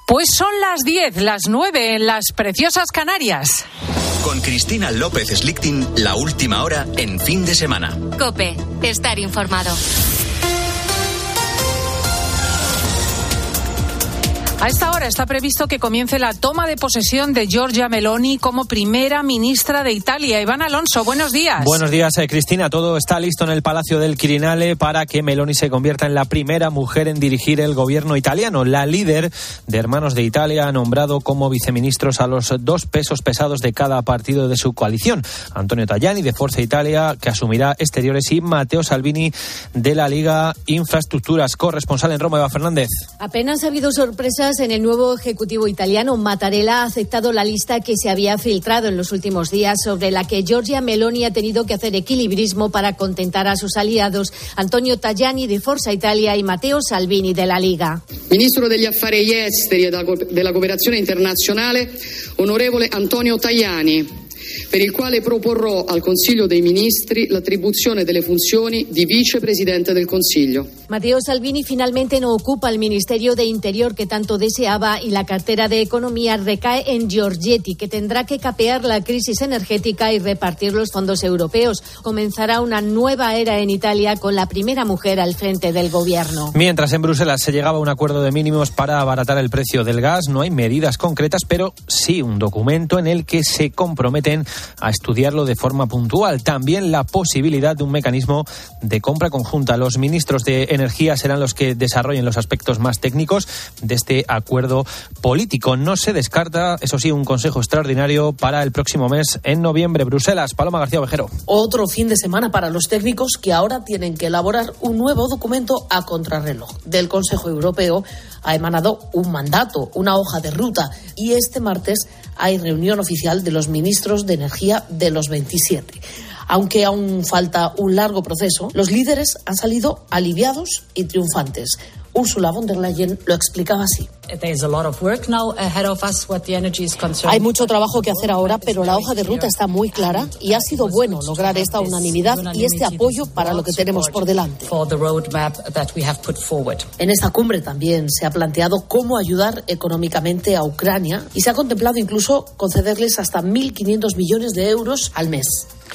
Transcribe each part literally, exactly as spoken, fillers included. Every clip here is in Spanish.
Pues son las diez, las nueve en las preciosas Canarias. Con Cristina López Slichting, la última hora en fin de semana. COPE, estar informado. A esta hora está previsto que comience la toma de posesión de Giorgia Meloni como primera ministra de Italia. Iván Alonso, buenos días. Buenos días, eh, Cristina. Todo está listo en el Palacio del Quirinale para que Meloni se convierta en la primera mujer en dirigir el gobierno italiano. La líder de Hermanos de Italia ha nombrado como viceministros a los dos pesos pesados de cada partido de su coalición. Antonio Tajani, de Forza Italia, que asumirá Exteriores, y Matteo Salvini, de la Liga Infraestructuras. Corresponsal en Roma, Eva Fernández. Apenas ha habido sorpresas en el nuevo ejecutivo italiano. Mattarella ha aceptado la lista que se había filtrado en los últimos días, sobre la que Giorgia Meloni ha tenido que hacer equilibrismo para contentar a sus aliados, Antonio Tajani de Forza Italia y Matteo Salvini de la Liga. Ministro degli Affari Esteri e della Cooperazione Internazionale, onorevole Antonio Tajani, per il quale proporrò al Consiglio dei Ministri l'attribuzione delle funzioni di vicepresidente del Consiglio. Matteo Salvini finalmente no ocupa el Ministerio de Interior que tanto deseaba, y la cartera de Economía recae en Giorgetti, que tendrá que capear la crisis energética y repartir los fondos europeos. Comenzará una nueva era en Italia con la primera mujer al frente del gobierno. Mientras en Bruselas se llegaba a un acuerdo de mínimos para abaratar el precio del gas, no hay medidas concretas, pero sí un documento en el que se comprometen a estudiarlo de forma puntual. También la posibilidad de un mecanismo de compra conjunta. Los ministros de Energía serán los que desarrollen los aspectos más técnicos de este acuerdo político. No se descarta, eso sí, un consejo extraordinario para el próximo mes en noviembre. Bruselas, Paloma García Ovejero. Otro fin de semana para los técnicos, que ahora tienen que elaborar un nuevo documento a contrarreloj. Del Consejo Europeo ha emanado un mandato, una hoja de ruta, y este martes hay reunión oficial de los ministros de Energía de los veintisiete. Aunque aún falta un largo proceso, los líderes han salido aliviados y triunfantes. Ursula von der Leyen lo explicaba así. Hay mucho trabajo que hacer ahora, pero la hoja de ruta está muy clara y ha sido bueno lograr esta unanimidad y este apoyo para lo que tenemos por delante. En esta cumbre también se ha planteado cómo ayudar económicamente a Ucrania, y se ha contemplado incluso concederles hasta mil quinientos millones de euros al mes.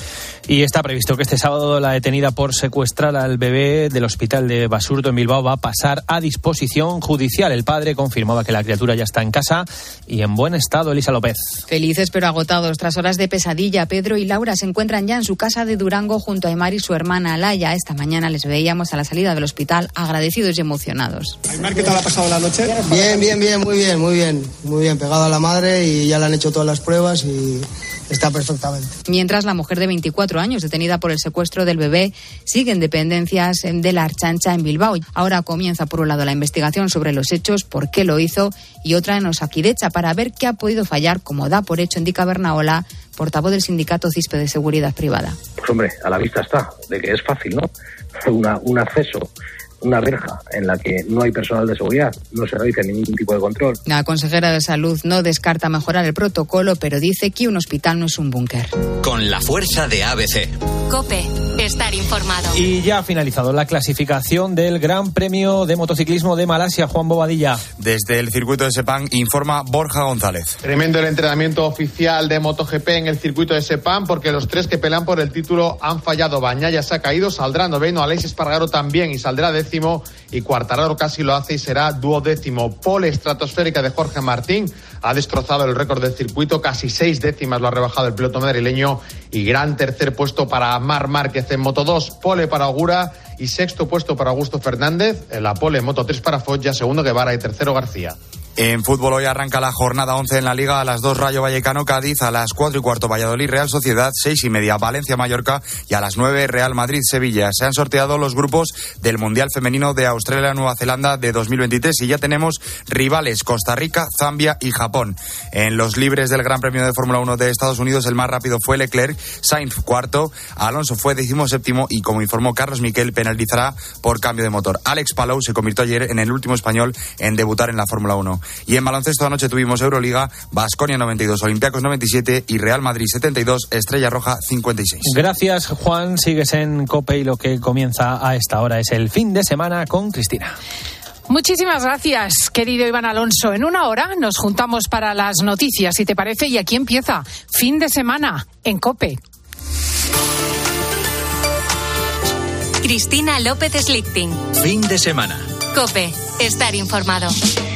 Y está previsto que este sábado la detenida por secuestrar al bebé del hospital de Basurto en Bilbao va a pasar a disposición judicial. El padre confirmaba que la criatura ya está en casa y en buen estado. Elisa López. Felices pero agotados tras horas de pesadilla, Pedro y Laura se encuentran ya en su casa de Durango junto a Aymar y su hermana Alaya. Esta mañana les veíamos a la salida del hospital agradecidos y emocionados. Aymar, ¿qué tal ha pasado la noche? Bien, bien, bien, muy bien, muy bien. Muy bien, pegado a la madre, y ya le han hecho todas las pruebas y está perfectamente. Mientras, la mujer de veinticuatro años, detenida por el secuestro del bebé, sigue en dependencias de la Archancha en Bilbao. Ahora comienza, por un lado, la investigación sobre los hechos, por qué lo hizo, y otra en Osakidecha, para ver qué ha podido fallar, como da por hecho Indica Bernaola, portavoz del sindicato CISPE de Seguridad Privada. Pues hombre, a la vista está, de que es fácil, ¿no? Una, un acceso, una verja en la que no hay personal de seguridad, no se realiza ningún tipo de control. La consejera de Salud no descarta mejorar el protocolo, pero dice que un hospital no es un búnker. Con la fuerza de A B C. COPE, estar informado. Y ya ha finalizado la clasificación del Gran Premio de Motociclismo de Malasia. Juan Bobadilla. Desde el circuito de Sepang informa Borja González. Tremendo el entrenamiento oficial de MotoGP en el circuito de Sepang, porque los tres que pelean por el título han fallado. Bañaya se ha caído, saldrá noveno, Aleix Espargaro también y saldrá décimo, y Quartararo casi lo hace y será duodécimo. Pole estratosférica de Jorge Martín ha destrozado el récord del circuito, casi seis décimas lo ha rebajado el piloto madrileño, y gran tercer puesto para Marc Márquez en Moto dos, pole para Ogura y sexto puesto para Augusto Fernández, en la pole en Moto tres para Foggia, segundo Guevara y tercero García. En fútbol hoy arranca la jornada once en la Liga. A las dos Rayo Vallecano Cádiz, a las cuatro y cuarto Valladolid Real Sociedad, seis y media Valencia Mallorca y a las nueve Real Madrid Sevilla. Se han sorteado los grupos del Mundial Femenino de Australia Nueva Zelanda de dos mil veintitrés y ya tenemos rivales: Costa Rica, Zambia y Japón. En los libres del Gran Premio de Fórmula uno de Estados Unidos, el más rápido fue Leclerc, Sainz cuarto, Alonso fue decimoséptimo y, como informó Carlos Miquel, penalizará por cambio de motor. Alex Palou se convirtió ayer en el último español en debutar en la Fórmula uno. Y en baloncesto anoche tuvimos Euroliga, Baskonia noventa y dos, Olympiacos noventa y siete y Real Madrid setenta y dos, Estrella Roja cincuenta y seis. Gracias, Juan. Sigues en COPE y lo que comienza a esta hora es el fin de semana con Cristina. Muchísimas gracias, querido Iván Alonso. En una hora nos juntamos para las noticias, si te parece, y aquí empieza Fin de Semana en COPE. Cristina López Slichting. Fin de Semana. COPE. Estar informado.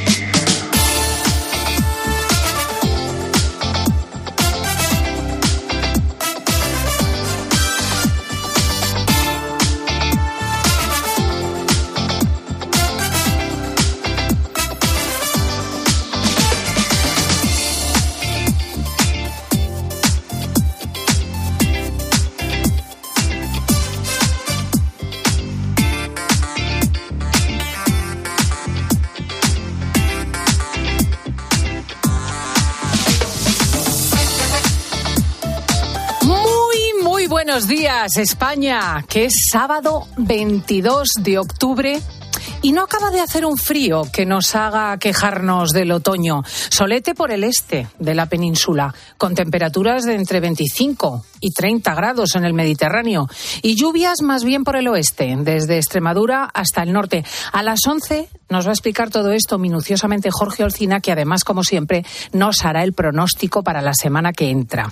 Buenos días, España, que es sábado veintidós de octubre y no acaba de hacer un frío que nos haga quejarnos del otoño. Solete por el este de la península, con temperaturas de entre veinticinco y treinta grados en el Mediterráneo y lluvias más bien por el oeste, desde Extremadura hasta el norte. A las once nos va a explicar todo esto minuciosamente Jorge Olcina, que además, como siempre, nos hará el pronóstico para la semana que entra.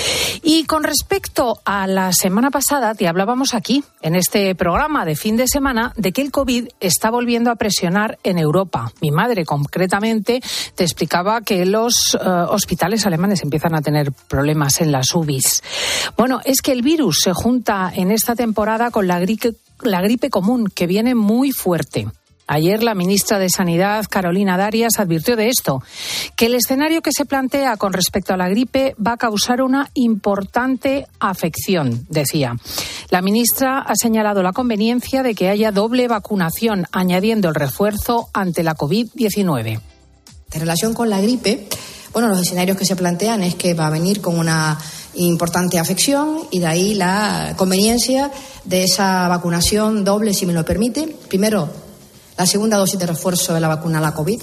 Y con respecto a la semana pasada, te hablábamos aquí, en este programa de fin de semana, de que el COVID está volviendo a presionar en Europa. Mi madre, concretamente, te explicaba que los uh, hospitales alemanes empiezan a tener problemas en las U B Is. Bueno, es que el virus se junta en esta temporada con la gripe, la gripe común, que viene muy fuerte. Ayer la ministra de Sanidad, Carolina Darias, advirtió de esto, que el escenario que se plantea con respecto a la gripe va a causar una importante afección, decía. La ministra ha señalado la conveniencia de que haya doble vacunación, añadiendo el refuerzo ante la covid diecinueve. En relación con la gripe, bueno, los escenarios que se plantean es que va a venir con una importante afección y de ahí la conveniencia de esa vacunación doble, si me lo permite. Primero, la segunda dosis de refuerzo de la vacuna a la COVID.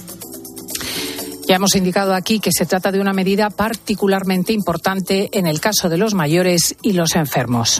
Ya hemos indicado aquí que se trata de una medida particularmente importante en el caso de los mayores y los enfermos.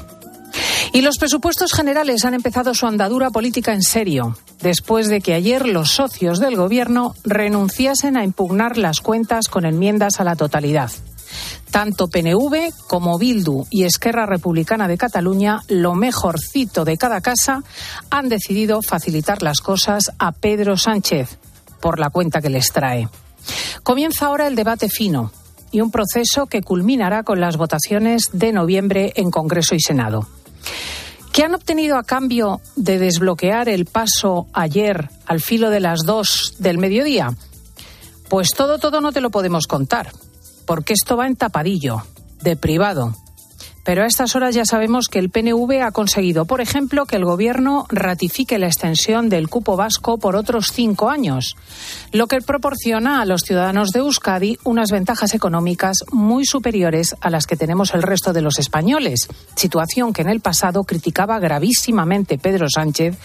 Y los presupuestos generales han empezado su andadura política en serio, después de que ayer los socios del Gobierno renunciasen a impugnar las cuentas con enmiendas a la totalidad. Tanto P N V como Bildu y Esquerra Republicana de Cataluña, lo mejorcito de cada casa, han decidido facilitar las cosas a Pedro Sánchez por la cuenta que les trae. Comienza ahora el debate fino y un proceso que culminará con las votaciones de noviembre en Congreso y Senado. ¿Qué han obtenido a cambio de desbloquear el paso ayer al filo de las dos del mediodía? Pues todo, todo no te lo podemos contar, porque esto va en tapadillo, de privado. Pero a estas horas ya sabemos que el P N V ha conseguido, por ejemplo, que el Gobierno ratifique la extensión del cupo vasco por otros cinco años, lo que proporciona a los ciudadanos de Euskadi unas ventajas económicas muy superiores a las que tenemos el resto de los españoles, situación que en el pasado criticaba gravísimamente Pedro Sánchez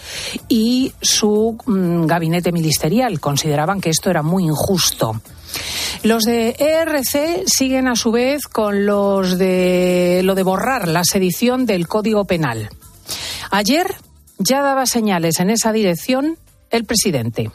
y su mmm, gabinete ministerial. Consideraban que esto era muy injusto. Los de E R C siguen a su vez con los de lo de borrar la sedición del Código Penal. Ayer ya daba señales en esa dirección el presidente.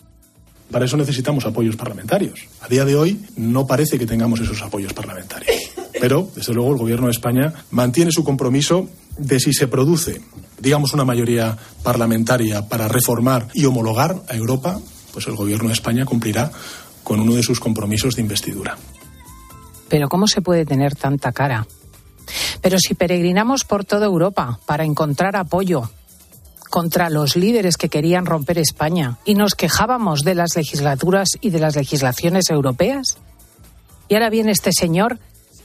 Para eso necesitamos apoyos parlamentarios. A día de hoy no parece que tengamos esos apoyos parlamentarios. Pero, desde luego, el Gobierno de España mantiene su compromiso de, si se produce, digamos, una mayoría parlamentaria para reformar y homologar a Europa, pues el Gobierno de España cumplirá con uno de sus compromisos de investidura. Pero ¿cómo se puede tener tanta cara? Pero si peregrinamos por toda Europa para encontrar apoyo contra los líderes que querían romper España y nos quejábamos de las legislaturas y de las legislaciones europeas, y ahora viene este señor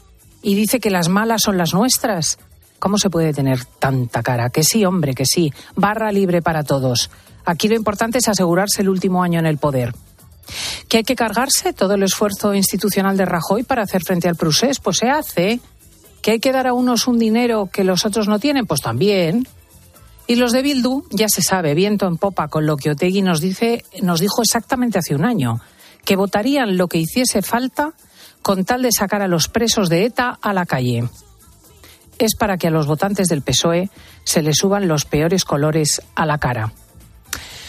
y dice que las malas son las nuestras. ¿Cómo se puede tener tanta cara? Que sí, hombre, que sí. Barra libre para todos. Aquí lo importante es asegurarse el último año en el poder. ¿Que hay que cargarse todo el esfuerzo institucional de Rajoy para hacer frente al procés? Pues se hace. ¿Que hay que dar a unos un dinero que los otros no tienen? Pues también. Y los de Bildu, ya se sabe, viento en popa con lo que Otegi nos dice, nos dijo exactamente hace un año, que votarían lo que hiciese falta con tal de sacar a los presos de ETA a la calle. Es para que a los votantes del P S O E se les suban los peores colores a la cara.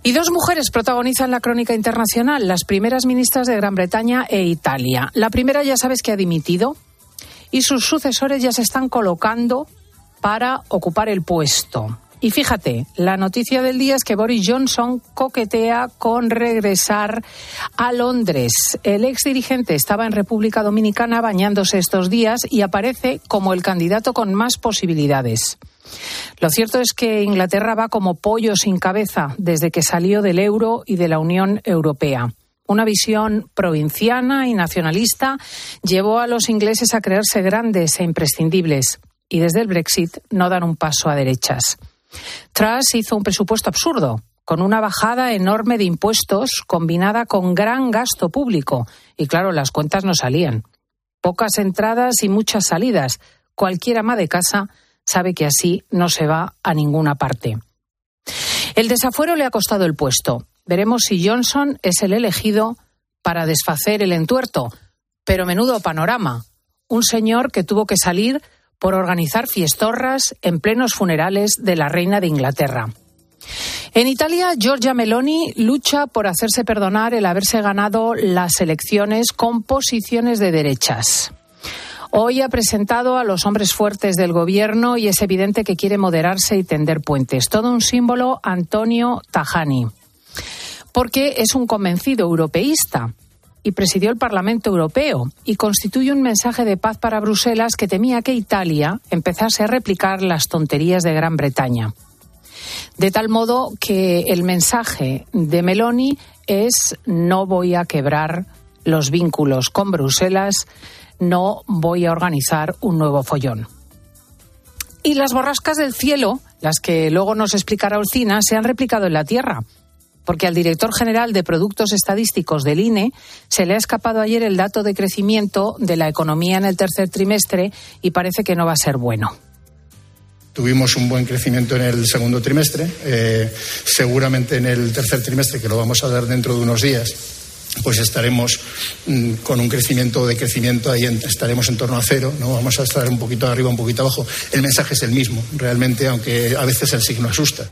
Y dos mujeres protagonizan la crónica internacional, las primeras ministras de Gran Bretaña e Italia. La primera ya sabes que ha dimitido y sus sucesores ya se están colocando para ocupar el puesto. Y fíjate, la noticia del día es que Boris Johnson coquetea con regresar a Londres. El exdirigente estaba en República Dominicana bañándose estos días y aparece como el candidato con más posibilidades. Lo cierto es que Inglaterra va como pollo sin cabeza desde que salió del euro y de la Unión Europea. Una visión provinciana y nacionalista llevó a los ingleses a creerse grandes e imprescindibles y desde el Brexit no dan un paso a derechas. Truss hizo un presupuesto absurdo, con una bajada enorme de impuestos combinada con gran gasto público. Y claro, las cuentas no salían. Pocas entradas y muchas salidas. Cualquier ama de casa sabe que así no se va a ninguna parte. El desafuero le ha costado el puesto. Veremos si Johnson es el elegido para desfacer el entuerto. Pero menudo panorama. Un señor que tuvo que salir por organizar fiestorras en plenos funerales de la reina de Inglaterra. En Italia, Giorgia Meloni lucha por hacerse perdonar el haberse ganado las elecciones con posiciones de derechas. Hoy ha presentado a los hombres fuertes del gobierno y es evidente que quiere moderarse y tender puentes. Todo un símbolo Antonio Tajani, porque es un convencido europeísta y presidió el Parlamento Europeo y constituye un mensaje de paz para Bruselas que temía que Italia empezase a replicar las tonterías de Gran Bretaña. De tal modo que el mensaje de Meloni es: no voy a quebrar los vínculos con Bruselas, no voy a organizar un nuevo follón. Y las borrascas del cielo, las que luego nos explicará Olcina, se han replicado en la tierra. Porque al director general de Productos Estadísticos del I N E se le ha escapado ayer el dato de crecimiento de la economía en el tercer trimestre y parece que no va a ser bueno. Tuvimos un buen crecimiento en el segundo trimestre, eh, seguramente en el tercer trimestre, que lo vamos a dar dentro de unos días, pues estaremos mmm, con un crecimiento de crecimiento, ahí en, estaremos en torno a cero, ¿no? Vamos a estar un poquito arriba, un poquito abajo. El mensaje es el mismo, realmente, aunque a veces el signo asusta.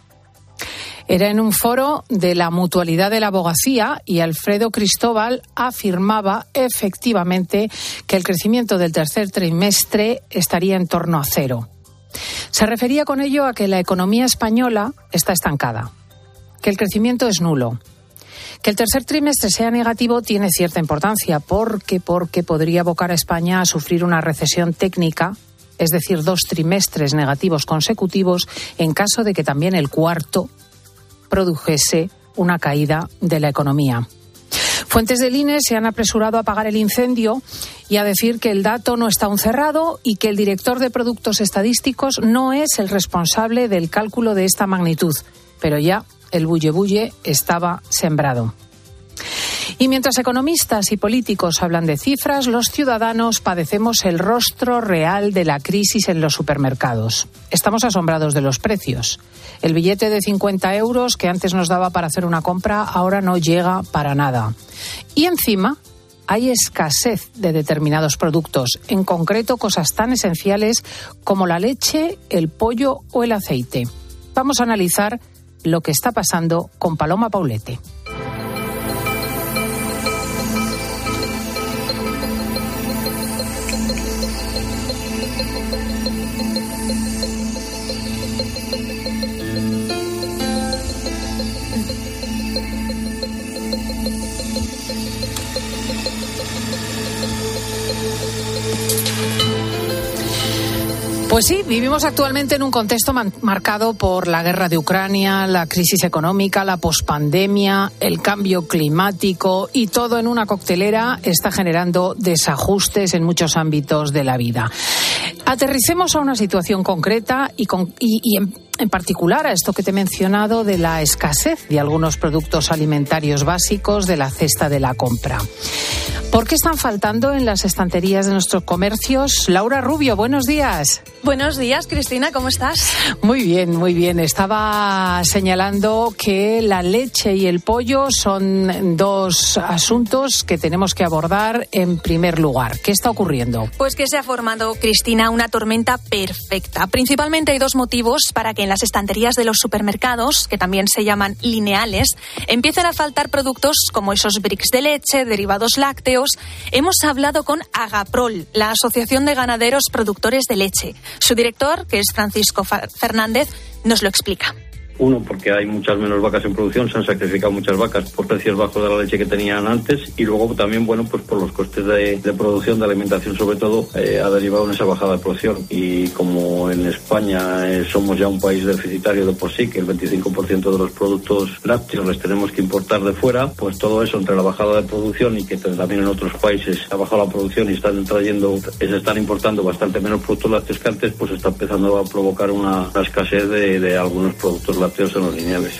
Era en un foro de la Mutualidad de la Abogacía y Alfredo Cristóbal afirmaba efectivamente que el crecimiento del tercer trimestre estaría en torno a cero. Se refería con ello a que la economía española está estancada, que el crecimiento es nulo. Que el tercer trimestre sea negativo tiene cierta importancia porque, porque podría abocar a España a sufrir una recesión técnica, es decir, dos trimestres negativos consecutivos en caso de que también el cuarto produjese una caída de la economía. Fuentes del I N E se han apresurado a apagar el incendio y a decir que el dato no está aún cerrado y que el director de Productos Estadísticos no es el responsable del cálculo de esta magnitud. Pero ya el bulle-bulle estaba sembrado. Y mientras economistas y políticos hablan de cifras, los ciudadanos padecemos el rostro real de la crisis en los supermercados. Estamos asombrados de los precios. El billete de cincuenta euros que antes nos daba para hacer una compra ahora no llega para nada. Y encima hay escasez de determinados productos, en concreto cosas tan esenciales como la leche, el pollo o el aceite. Vamos a analizar lo que está pasando con Paloma Paulete. Pues sí, vivimos actualmente en un contexto man- marcado por la guerra de Ucrania, la crisis económica, la pospandemia, el cambio climático y todo en una coctelera está generando desajustes en muchos ámbitos de la vida. Aterricemos a una situación concreta y, con, y, y en, en particular a esto que te he mencionado de la escasez de algunos productos alimentarios básicos de la cesta de la compra. ¿Por qué están faltando en las estanterías de nuestros comercios? Laura Rubio, buenos días. Buenos días, Cristina, ¿cómo estás? Muy bien, muy bien. Estaba señalando que la leche y el pollo son dos asuntos que tenemos que abordar en primer lugar. ¿Qué está ocurriendo? Pues que se ha formado, Cristina, una tormenta perfecta. Principalmente hay dos motivos para que en las estanterías de los supermercados, que también se llaman lineales, empiezan a faltar productos como esos bricks de leche, derivados lácteos. Hemos hablado con Agaprol, la Asociación de Ganaderos Productores de Leche. Su director, que es Francisco Fernández, nos lo explica. Uno, porque hay muchas menos vacas en producción, se han sacrificado muchas vacas por precios bajos de la leche que tenían antes, y luego también, bueno, pues por los costes de, de producción, de alimentación sobre todo, eh, ha derivado en esa bajada de producción. Y como en España eh, somos ya un país deficitario de por sí, que el veinticinco por ciento de los productos lácteos les tenemos que importar de fuera, pues todo eso, entre la bajada de producción y que también en otros países ha bajado la producción y están trayendo, se están importando bastante menos productos lácteos que antes, pues está empezando a provocar una, una escasez de, de algunos productos lácteos en los lineales.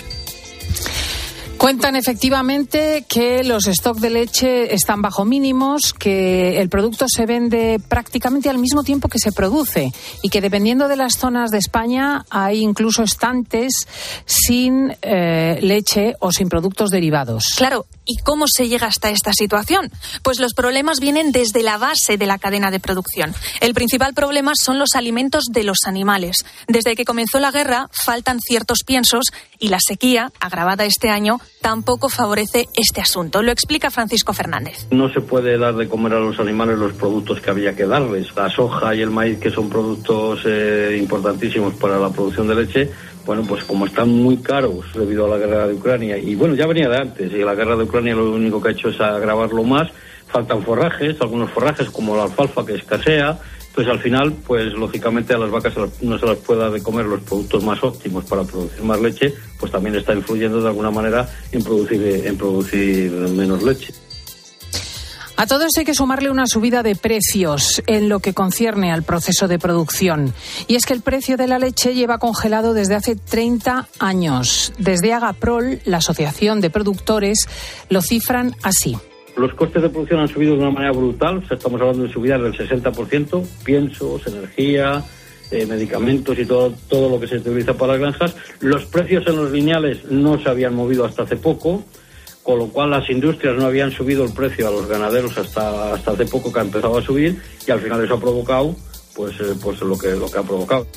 Cuentan efectivamente que los stocks de leche están bajo mínimos, que el producto se vende prácticamente al mismo tiempo que se produce y que dependiendo de las zonas de España hay incluso estantes sin eh, leche o sin productos derivados. Claro. ¿Y cómo se llega hasta esta situación? Pues los problemas vienen desde la base de la cadena de producción. El principal problema son los alimentos de los animales. Desde que comenzó la guerra faltan ciertos piensos y la sequía, agravada este año, tampoco favorece este asunto. Lo explica Francisco Fernández. No se puede dar de comer a los animales los productos que había que darles. La soja y el maíz, que son productos eh, importantísimos para la producción de leche, bueno, pues como están muy caros debido a la guerra de Ucrania, y bueno, ya venía de antes, y la guerra de Ucrania lo único que ha hecho es agravarlo más, faltan forrajes, algunos forrajes como la alfalfa que escasea, pues al final, pues lógicamente a las vacas no se las puede dar de comer los productos más óptimos para producir más leche, pues también está influyendo de alguna manera en producir, en producir menos leche. A todo esto hay que sumarle una subida de precios en lo que concierne al proceso de producción. Y es que el precio de la leche lleva congelado desde hace treinta años. Desde Agaprol, la Asociación de Productores, lo cifran así. Los costes de producción han subido de una manera brutal. O sea, estamos hablando de subidas del sesenta por ciento, piensos, energía, eh, medicamentos y todo, todo lo que se utiliza para las granjas. Los precios en los lineales no se habían movido hasta hace poco, con lo cual las industrias no habían subido el precio a los ganaderos hasta hasta hace poco, que ha empezado a subir, y al final eso ha provocado pues eh, pues lo que lo que ha provocado.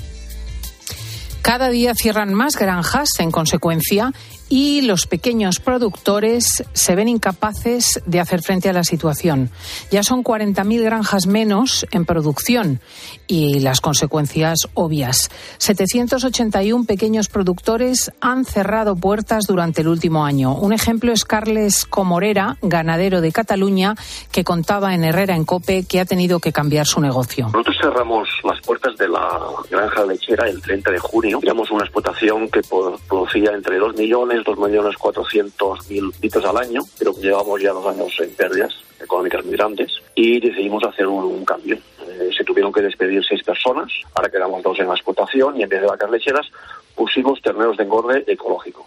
Cada día cierran más granjas en consecuencia y los pequeños productores se ven incapaces de hacer frente a la situación. Ya son cuarenta mil granjas menos en producción y las consecuencias obvias. setecientos ochenta y uno pequeños productores han cerrado puertas durante el último año. Un ejemplo es Carles Comorera, ganadero de Cataluña, que contaba en Herrera en COPE que ha tenido que cambiar su negocio. Nosotros cerramos las puertas de la granja lechera el treinta de junio. Teníamos una explotación que producía entre dos millones, dos millones cuatrocientos mil litros al año, pero llevamos ya dos años en pérdidas económicas muy grandes y decidimos hacer un, un cambio. Eh, se tuvieron que despedir seis personas, ahora quedamos dos en la explotación y en vez de vacas lecheras pusimos terneros de engorde ecológicos.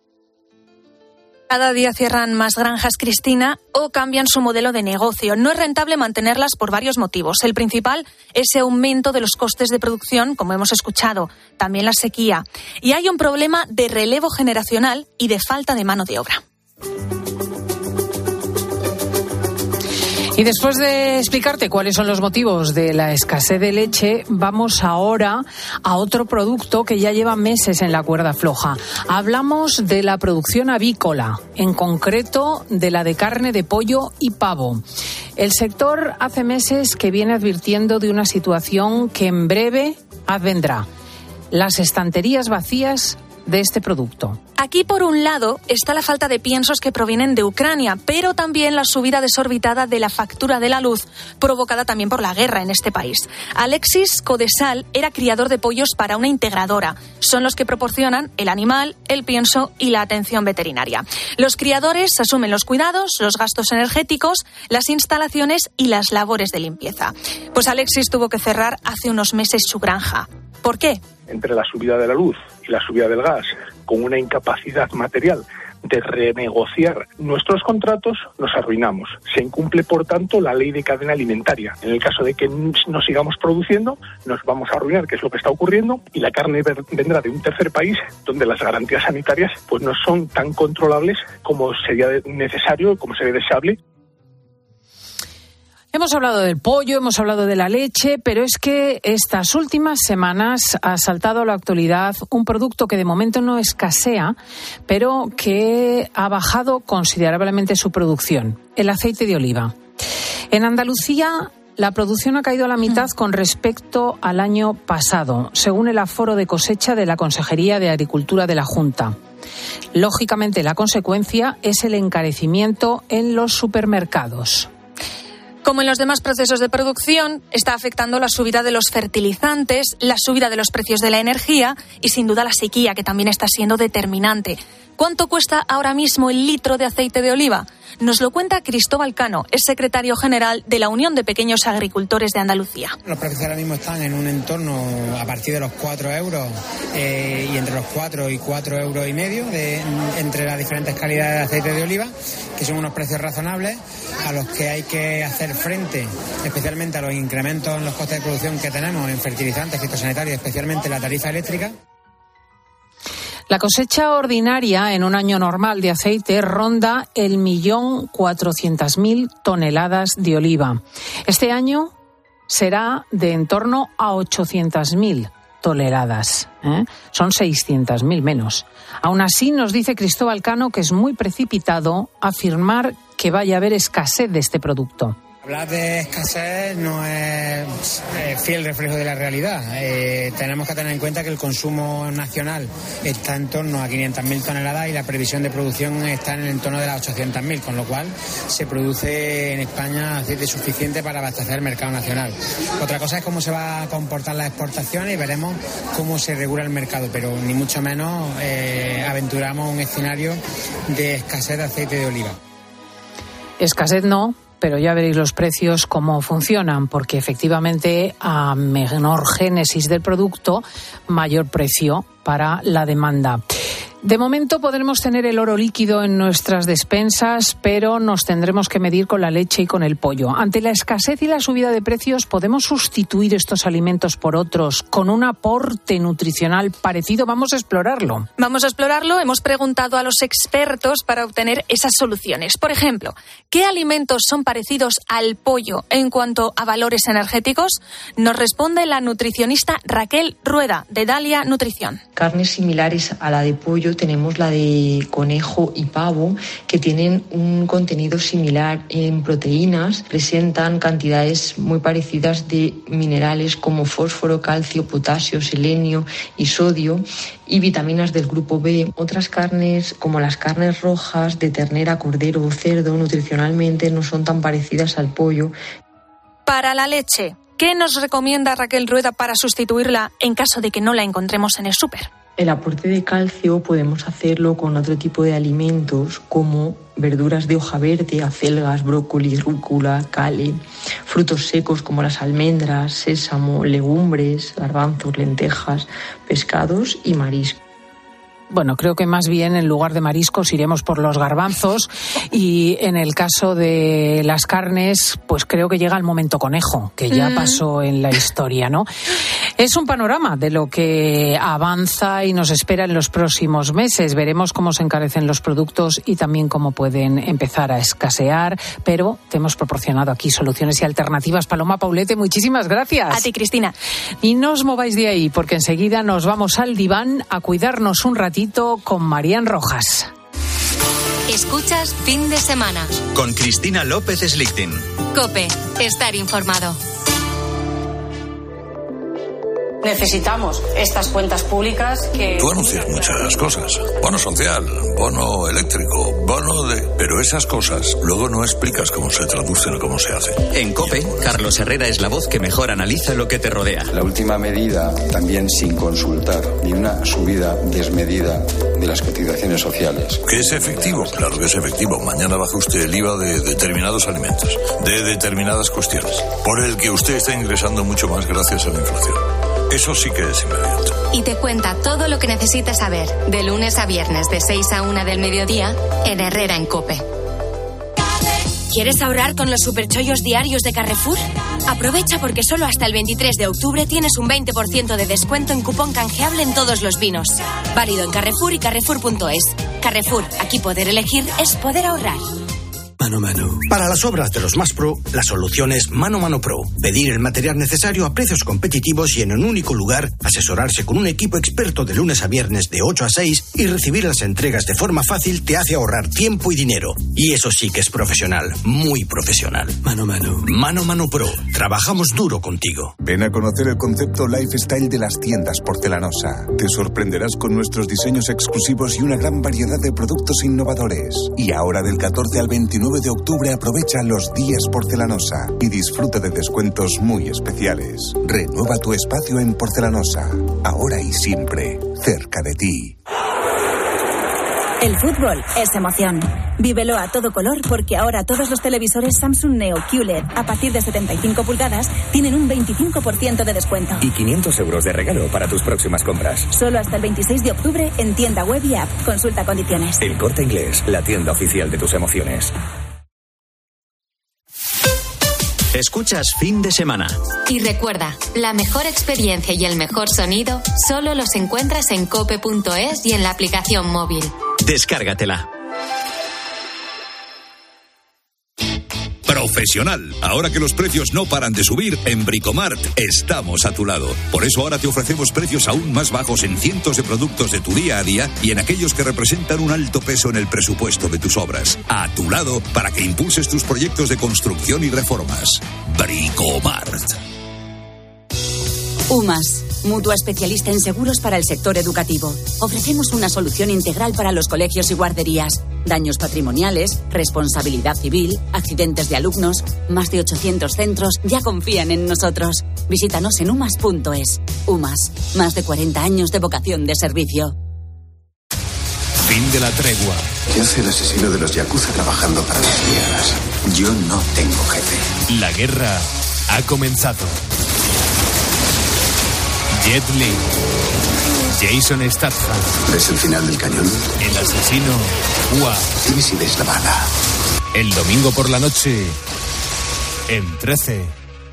Cada día cierran más granjas, Cristina, o cambian su modelo de negocio. No es rentable mantenerlas por varios motivos. El principal, ese aumento de los costes de producción, como hemos escuchado, también la sequía. Y hay un problema de relevo generacional y de falta de mano de obra. Y después de explicarte cuáles son los motivos de la escasez de leche, vamos ahora a otro producto que ya lleva meses en la cuerda floja. Hablamos de la producción avícola, en concreto de la de carne de pollo y pavo. El sector hace meses que viene advirtiendo de una situación que en breve advendrá: las estanterías vacías de este producto. Aquí, por un lado, está la falta de piensos que provienen de Ucrania, pero también la subida desorbitada de la factura de la luz, provocada también por la guerra en este país. Alexis Codesal era criador de pollos para una integradora. Son los que proporcionan el animal, el pienso y la atención veterinaria. Los criadores asumen los cuidados, los gastos energéticos, las instalaciones y las labores de limpieza. Pues Alexis tuvo que cerrar hace unos meses su granja. ¿Por qué? Entre la subida de la luz y la subida del gas, con una incapacidad material de renegociar nuestros contratos, nos arruinamos. Se incumple, por tanto, la ley de cadena alimentaria. En el caso de que no sigamos produciendo, nos vamos a arruinar, que es lo que está ocurriendo, y la carne vendrá de un tercer país donde las garantías sanitarias pues no son tan controlables como sería necesario, como sería deseable. Hemos hablado del pollo, hemos hablado de la leche, pero es que estas últimas semanas ha saltado a la actualidad un producto que de momento no escasea, pero que ha bajado considerablemente su producción, el aceite de oliva. En Andalucía, la producción ha caído a la mitad con respecto al año pasado, según el aforo de cosecha de la Consejería de Agricultura de la Junta. Lógicamente, la consecuencia es el encarecimiento en los supermercados. Como en los demás procesos de producción, está afectando la subida de los fertilizantes, la subida de los precios de la energía y, sin duda, la sequía, que también está siendo determinante. ¿Cuánto cuesta ahora mismo el litro de aceite de oliva? Nos lo cuenta Cristóbal Cano, es secretario general de la Unión de Pequeños Agricultores de Andalucía. Los precios ahora mismo están en un entorno a partir de los cuatro euros eh, y entre los cuatro y cuatro euros y medio de, entre las diferentes calidades de aceite de oliva, que son unos precios razonables a los que hay que hacer frente, especialmente a los incrementos en los costes de producción que tenemos en fertilizantes, fitosanitarios, especialmente la tarifa eléctrica. La cosecha ordinaria en un año normal de aceite ronda el millón cuatrocientas mil toneladas de oliva. Este año será de en torno a ochocientas mil toneladas. ¿eh? Son seiscientas mil menos. Aún así, nos dice Cristóbal Cano que es muy precipitado afirmar que vaya a haber escasez de este producto. Hablar de escasez no es eh, fiel reflejo de la realidad. Eh, tenemos que tener en cuenta que el consumo nacional está en torno a quinientas mil toneladas y la previsión de producción está en el entorno de las ochocientas mil, con lo cual se produce en España aceite suficiente para abastecer el mercado nacional. Otra cosa es cómo se va a comportar las exportaciones y veremos cómo se regula el mercado, pero ni mucho menos eh, aventuramos un escenario de escasez de aceite de oliva. Escasez no, pero ya veréis los precios cómo funcionan, porque efectivamente a menor génesis del producto, mayor precio para la demanda. De momento podremos tener el oro líquido en nuestras despensas, pero nos tendremos que medir con la leche y con el pollo. Ante la escasez y la subida de precios, ¿podemos sustituir estos alimentos por otros con un aporte nutricional parecido? Vamos a explorarlo. Vamos a explorarlo. Hemos preguntado a los expertos para obtener esas soluciones. Por ejemplo, ¿qué alimentos son parecidos al pollo en cuanto a valores energéticos? Nos responde la nutricionista Raquel Rueda, de Dalia Nutrición. Carnes similares a la de pollo tenemos la de conejo y pavo, que tienen un contenido similar en proteínas, presentan cantidades muy parecidas de minerales como fósforo, calcio, potasio, selenio y sodio y vitaminas del grupo B. Otras carnes, como las carnes rojas de ternera, cordero o cerdo, nutricionalmente no son tan parecidas al pollo. Para la leche, ¿qué nos recomienda Raquel Rueda para sustituirla en caso de que no la encontremos en el súper? El aporte de calcio podemos hacerlo con otro tipo de alimentos como verduras de hoja verde, acelgas, brócoli, rúcula, cale, frutos secos como las almendras, sésamo, legumbres, garbanzos, lentejas, pescados y mariscos. Bueno, creo que más bien en lugar de mariscos iremos por los garbanzos y en el caso de las carnes, pues creo que llega el momento conejo, que ya mm. pasó en la historia, ¿no? Es un panorama de lo que avanza y nos espera en los próximos meses. Veremos cómo se encarecen los productos y también cómo pueden empezar a escasear, pero te hemos proporcionado aquí soluciones y alternativas. Paloma Paulete, muchísimas gracias. A ti, Cristina. Y no os mováis de ahí, porque enseguida nos vamos al diván a cuidarnos un ratito con Marían Rojas. Escuchas Fin de Semana con Cristina López Slichting. COPE, estar informado. Necesitamos estas cuentas públicas que... Tú anuncias muchas cosas. Bono social, bono eléctrico, bono de... Pero esas cosas luego no explicas cómo se traducen o cómo se hacen. En COPE, Carlos Herrera es la voz que mejor analiza lo que te rodea. La última medida, también sin consultar, ni una subida desmedida de las cotizaciones sociales. ¿Que es efectivo? Claro que es efectivo. Mañana baja usted el I V A de determinados alimentos, de determinadas cuestiones, por el que usted está ingresando mucho más gracias a la inflación. Eso sí que es inmediato. Y te cuenta todo lo que necesitas saber, de lunes a viernes de seis a una del mediodía, en Herrera en COPE. ¿Quieres ahorrar con los superchollos diarios de Carrefour? Aprovecha porque solo hasta el veintitrés de octubre tienes un veinte por ciento de descuento en cupón canjeable en todos los vinos. Válido en Carrefour y Carrefour punto es. Carrefour, aquí poder elegir es poder ahorrar. Mano Mano. Para las obras de los más pro, la solución es Mano Mano Pro. Pedir el material necesario a precios competitivos y en un único lugar, asesorarse con un equipo experto de lunes a viernes de ocho a seis y recibir las entregas de forma fácil te hace ahorrar tiempo y dinero. Y eso sí que es profesional, muy profesional. Mano Mano. Mano Mano Pro. Trabajamos duro contigo. Ven a conocer el concepto lifestyle de las tiendas Porcelanosa. Te sorprenderás con nuestros diseños exclusivos y una gran variedad de productos innovadores. Y ahora del catorce al veintinueve de octubre aprovecha los días Porcelanosa y disfruta de descuentos muy especiales. Renueva tu espacio en Porcelanosa, ahora y siempre, cerca de ti. El fútbol es emoción. Vívelo a todo color porque ahora todos los televisores Samsung Neo Q L E D a partir de setenta y cinco pulgadas tienen un veinticinco por ciento de descuento. Y quinientos euros de regalo para tus próximas compras. Solo hasta el veintiséis de octubre en tienda web y app. Consulta condiciones. El Corte Inglés, la tienda oficial de tus emociones. Escuchas Fin de Semana. Y recuerda, la mejor experiencia y el mejor sonido solo los encuentras en cope punto es y en la aplicación móvil. Descárgatela. Profesional. Ahora que los precios no paran de subir, en Bricomart estamos a tu lado. Por eso ahora te ofrecemos precios aún más bajos en cientos de productos de tu día a día y en aquellos que representan un alto peso en el presupuesto de tus obras. A tu lado para que impulses tus proyectos de construcción y reformas. Bricomart. UMAS, mutua especialista en seguros para el sector educativo. Ofrecemos una solución integral para los colegios y guarderías. Daños patrimoniales, responsabilidad civil, accidentes de alumnos. Más de ochocientos centros ya confían en nosotros. Visítanos en umas punto es. UMAS, más de cuarenta años de vocación de servicio. Fin de la tregua. ¿Qué hace el asesino de los yakuza trabajando para las liadas? Yo no tengo jefe. La guerra ha comenzado. Jet Li, Jason Statham. ¿Ves el final del cañón? El asesino Ua. Dime si ves la bala. El domingo por la noche en trece.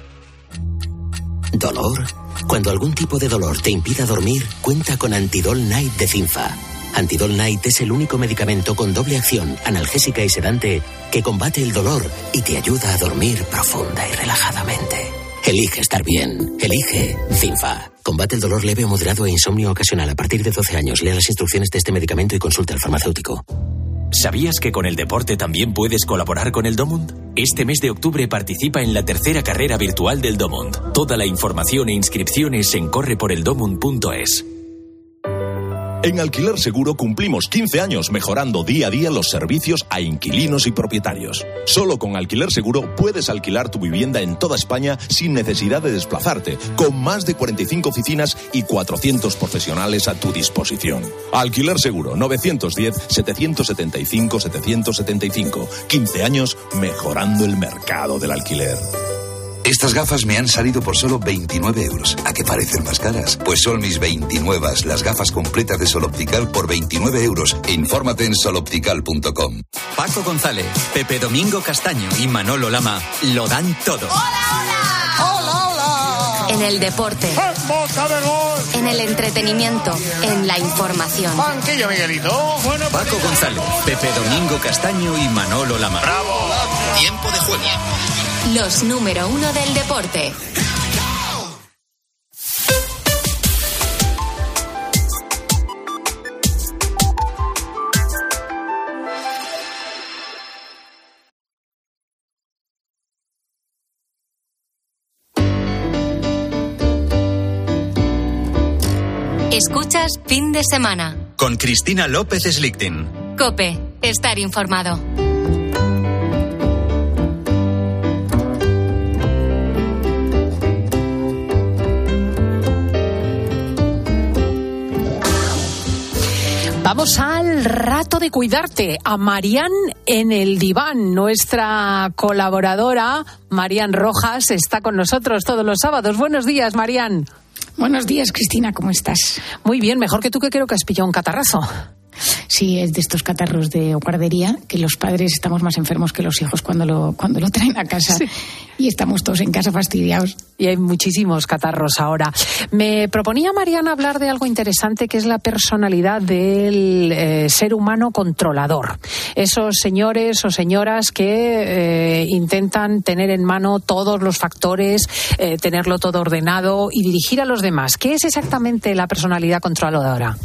¿Dolor? Cuando algún tipo de dolor te impida dormir, cuenta con Antidol Night de Cinfa. Antidol Night es el único medicamento con doble acción, analgésica y sedante, que combate el dolor y te ayuda a dormir profunda y relajadamente. Elige estar bien. Elige Cinfa. Combate el dolor leve o moderado e insomnio ocasional a partir de doce años. Lea las instrucciones de este medicamento y consulte al farmacéutico. ¿Sabías que con el deporte también puedes colaborar con el Domund? Este mes de octubre participa en la tercera carrera virtual del Domund. Toda la información e inscripciones en corre por el domund punto es. En Alquiler Seguro cumplimos quince años mejorando día a día los servicios a inquilinos y propietarios. Solo con Alquiler Seguro puedes alquilar tu vivienda en toda España sin necesidad de desplazarte, con más de cuarenta y cinco oficinas y cuatrocientos profesionales a tu disposición. Alquiler Seguro, novecientos diez, setecientos setenta y cinco, setecientos setenta y cinco. quince años mejorando el mercado del alquiler. Estas gafas me han salido por solo veintinueve euros. ¿A qué parecen más caras? Pues son mis veintinuevas, las gafas completas de Sol Optical por veintinueve euros. Infórmate en sol optical punto com. Paco González, Pepe Domingo Castaño y Manolo Lama lo dan todo. ¡Hola, hola! En el deporte, en el entretenimiento, en la información. Banquillo, Miguelito. Bueno, Paco González, Pepe Domingo Castaño y Manolo Lama. ¡Bravo! Tiempo de juego. Los número uno del deporte. Escuchas Fin de Semana. Con Cristina López Slichting. COPE. Estar informado. Vamos al rato de cuidarte, a Marian en el diván. Nuestra colaboradora, Marian Rojas, está con nosotros todos los sábados. Buenos días, Marian. Buenos días, Cristina, ¿cómo estás? Muy bien, mejor que tú, que creo que has pillado un catarrazo. Sí, es de estos catarros de guardería, que los padres estamos más enfermos que los hijos cuando lo, cuando lo traen a casa. Sí. Y estamos todos en casa fastidiados. Y hay muchísimos catarros ahora. Me proponía Mariana hablar de algo interesante, que es la personalidad del eh, ser humano controlador. esos señores o señoras que eh, intentan tener en mano todos los factores, eh, tenerlo todo ordenado y dirigir a los demás. ¿Qué es exactamente la personalidad controladora?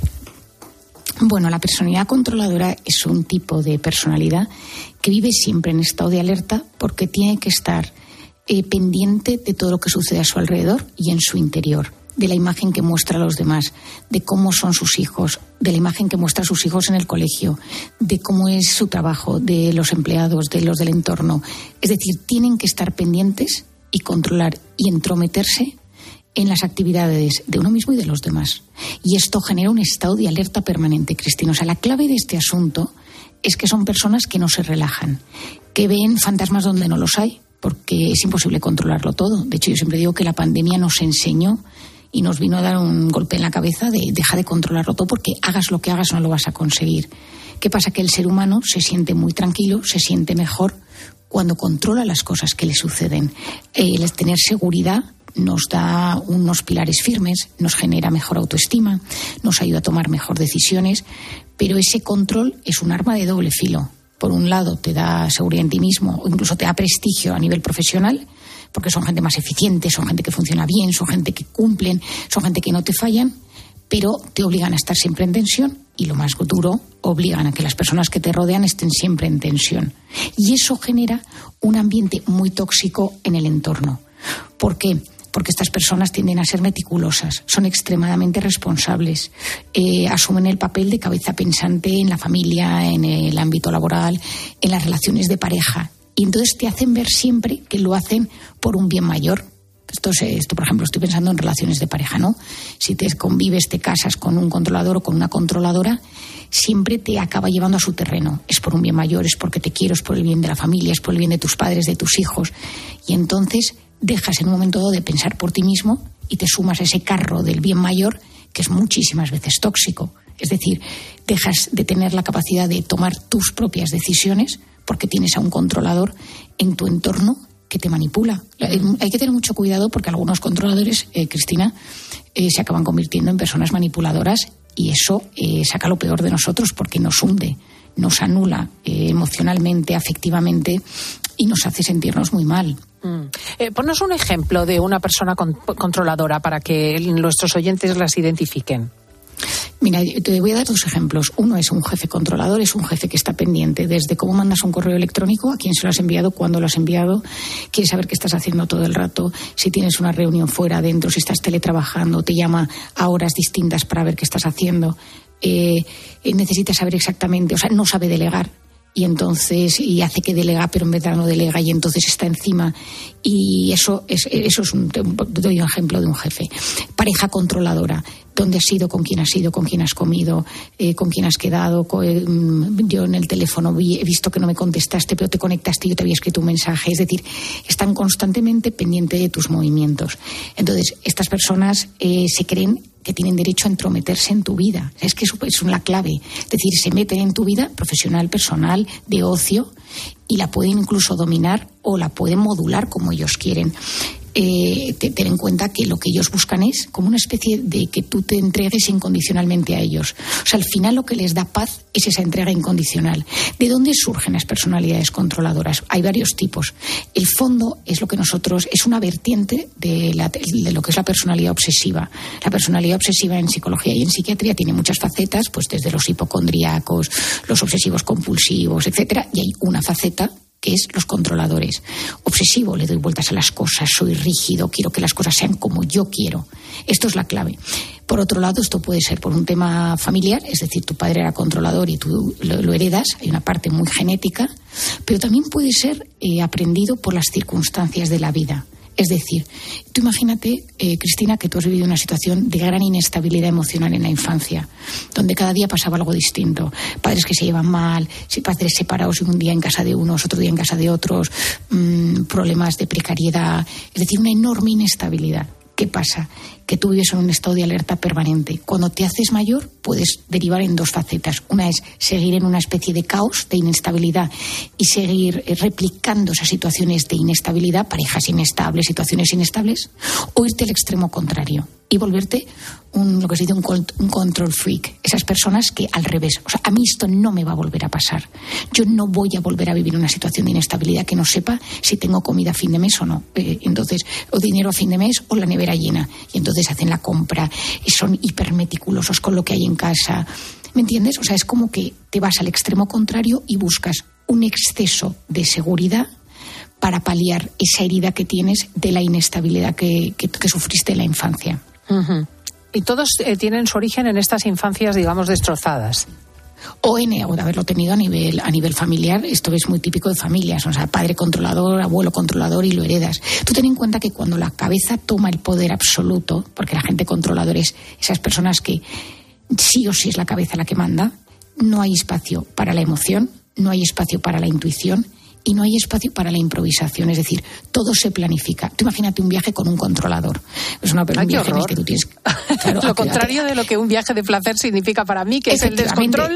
Bueno, la personalidad controladora es un tipo de personalidad que vive siempre en estado de alerta porque tiene que estar eh, pendiente de todo lo que sucede a su alrededor y en su interior, de la imagen que muestra a los demás, de cómo son sus hijos, de la imagen que muestra a sus hijos en el colegio, de cómo es su trabajo, de los empleados, de los del entorno. Es decir, tienen que estar pendientes y controlar y entrometerse en las actividades de uno mismo y de los demás. Y esto genera un estado de alerta permanente, Cristina. O sea, la clave de este asunto es que son personas que no se relajan, que ven fantasmas donde no los hay, porque es imposible controlarlo todo. De hecho, yo siempre digo que la pandemia nos enseñó y nos vino a dar un golpe en la cabeza de deja de controlarlo todo, porque hagas lo que hagas no lo vas a conseguir. ¿Qué pasa? Que el ser humano se siente muy tranquilo, se siente mejor cuando controla las cosas que le suceden. El tener seguridad nos da unos pilares firmes, nos genera mejor autoestima, nos ayuda a tomar mejor decisiones, pero ese control es un arma de doble filo. Por un lado te da seguridad en ti mismo o incluso te da prestigio a nivel profesional, porque son gente más eficiente, son gente que funciona bien, son gente que cumplen, son gente que no te fallan, pero te obligan a estar siempre en tensión y, lo más duro, obligan a que las personas que te rodean estén siempre en tensión. Y eso genera un ambiente muy tóxico en el entorno. ¿Por qué? Porque estas personas tienden a ser meticulosas, son extremadamente responsables, eh, asumen el papel de cabeza pensante en la familia, en el ámbito laboral, en las relaciones de pareja. Y entonces te hacen ver siempre que lo hacen por un bien mayor. Esto, esto, por ejemplo, estoy pensando en relaciones de pareja, ¿no? Si te convives, te casas con un controlador o con una controladora, siempre te acaba llevando a su terreno. Es por un bien mayor, es porque te quiero, es por el bien de la familia, es por el bien de tus padres, de tus hijos. Y entonces dejas en un momento dado de pensar por ti mismo y te sumas a ese carro del bien mayor, que es muchísimas veces tóxico. Es decir, dejas de tener la capacidad de tomar tus propias decisiones porque tienes a un controlador en tu entorno que te manipula. Hay que tener mucho cuidado porque algunos controladores, eh, Cristina, eh, se acaban convirtiendo en personas manipuladoras y eso eh, saca lo peor de nosotros porque nos hunde, nos anula eh, emocionalmente, afectivamente y nos hace sentirnos muy mal. Mm. Eh, ponnos un ejemplo de una persona con- controladora para que nuestros oyentes las identifiquen. Mira, te voy a dar dos ejemplos. Uno es un jefe controlador, es un jefe que está pendiente desde cómo mandas un correo electrónico, a quién se lo has enviado, cuándo lo has enviado, quiere saber qué estás haciendo todo el rato, si tienes una reunión fuera, adentro, si estás teletrabajando, te llama a horas distintas para ver qué estás haciendo. Eh, necesita saber exactamente, o sea, no sabe delegar. Y entonces, y hace que delega, pero en verdad no delega, y entonces está encima. Y eso es, eso es un, te doy un ejemplo de un jefe. Pareja controladora. ¿Dónde has ido? ¿Con quién has ido? ¿Con quién has comido? Eh, ¿Con quién has quedado? Yo en el teléfono vi, he visto que no me contestaste, pero te conectaste y yo te había escrito un mensaje. Es decir, están constantemente pendientes de tus movimientos. Entonces, estas personas eh, se creen que tienen derecho a entrometerse en tu vida. Es que eso es la clave. Es decir, se meten en tu vida profesional, personal, de ocio, y la pueden incluso dominar o la pueden modular como ellos quieren. Eh, te, ten en cuenta que lo que ellos buscan es como una especie de que tú te entregues incondicionalmente a ellos. O sea, al final lo que les da paz es esa entrega incondicional. ¿De dónde surgen las personalidades controladoras? Hay varios tipos. El fondo es lo que nosotros, es una vertiente de, la, de lo que es la personalidad obsesiva. La personalidad obsesiva en psicología y en psiquiatría tiene muchas facetas, pues desde los hipocondríacos, los obsesivos compulsivos, etcétera, y hay una faceta que es los controladores. Obsesivo, le doy vueltas a las cosas, soy rígido, quiero que las cosas sean como yo quiero. Esto es la clave. Por otro lado, esto puede ser por un tema familiar, es decir, tu padre era controlador y tú lo, lo heredas, hay una parte muy genética, pero también puede ser eh, aprendido por las circunstancias de la vida. Es decir, tú imagínate, eh, Cristina, que tú has vivido una situación de gran inestabilidad emocional en la infancia, donde cada día pasaba algo distinto. Padres que se llevan mal, padres separados un día en casa de unos, otro día en casa de otros, mmm, problemas de precariedad, es decir, una enorme inestabilidad. ¿Qué pasa? Que tú vives en un estado de alerta permanente. Cuando te haces mayor, puedes derivar en dos facetas. Una es seguir en una especie de caos, de inestabilidad, y seguir replicando esas situaciones de inestabilidad, parejas inestables, situaciones inestables, o irte al extremo contrario y volverte un, lo que se dice un, un control freak. Esas personas que al revés, o sea, a mí esto no me va a volver a pasar. Yo no voy a volver a vivir una situación de inestabilidad que no sepa si tengo comida a fin de mes o no. Eh, entonces, o dinero a fin de mes o la nevera llena. Y entonces hacen la compra y son hipermeticulosos con lo que hay en casa. ¿Me entiendes? O sea, es como que te vas al extremo contrario y buscas un exceso de seguridad para paliar esa herida que tienes de la inestabilidad que, que, que sufriste en la infancia. Uh-huh. Y todos eh, tienen su origen en estas infancias, digamos, destrozadas. O en o de haberlo tenido a nivel a nivel familiar. Esto es muy típico de familias, o sea, padre controlador, abuelo controlador, y lo heredas. Tú ten en cuenta que cuando la cabeza toma el poder absoluto, porque la gente controladora es esas personas que sí o sí es la cabeza la que manda, no hay espacio para la emoción, no hay espacio para la intuición y no hay espacio para la improvisación. Es decir, todo se planifica. Tú imagínate un viaje con un controlador. Es una, un viaje en el que tú tienes... Claro, lo contrario de lo que un viaje de placer significa para mí, que es el descontrol.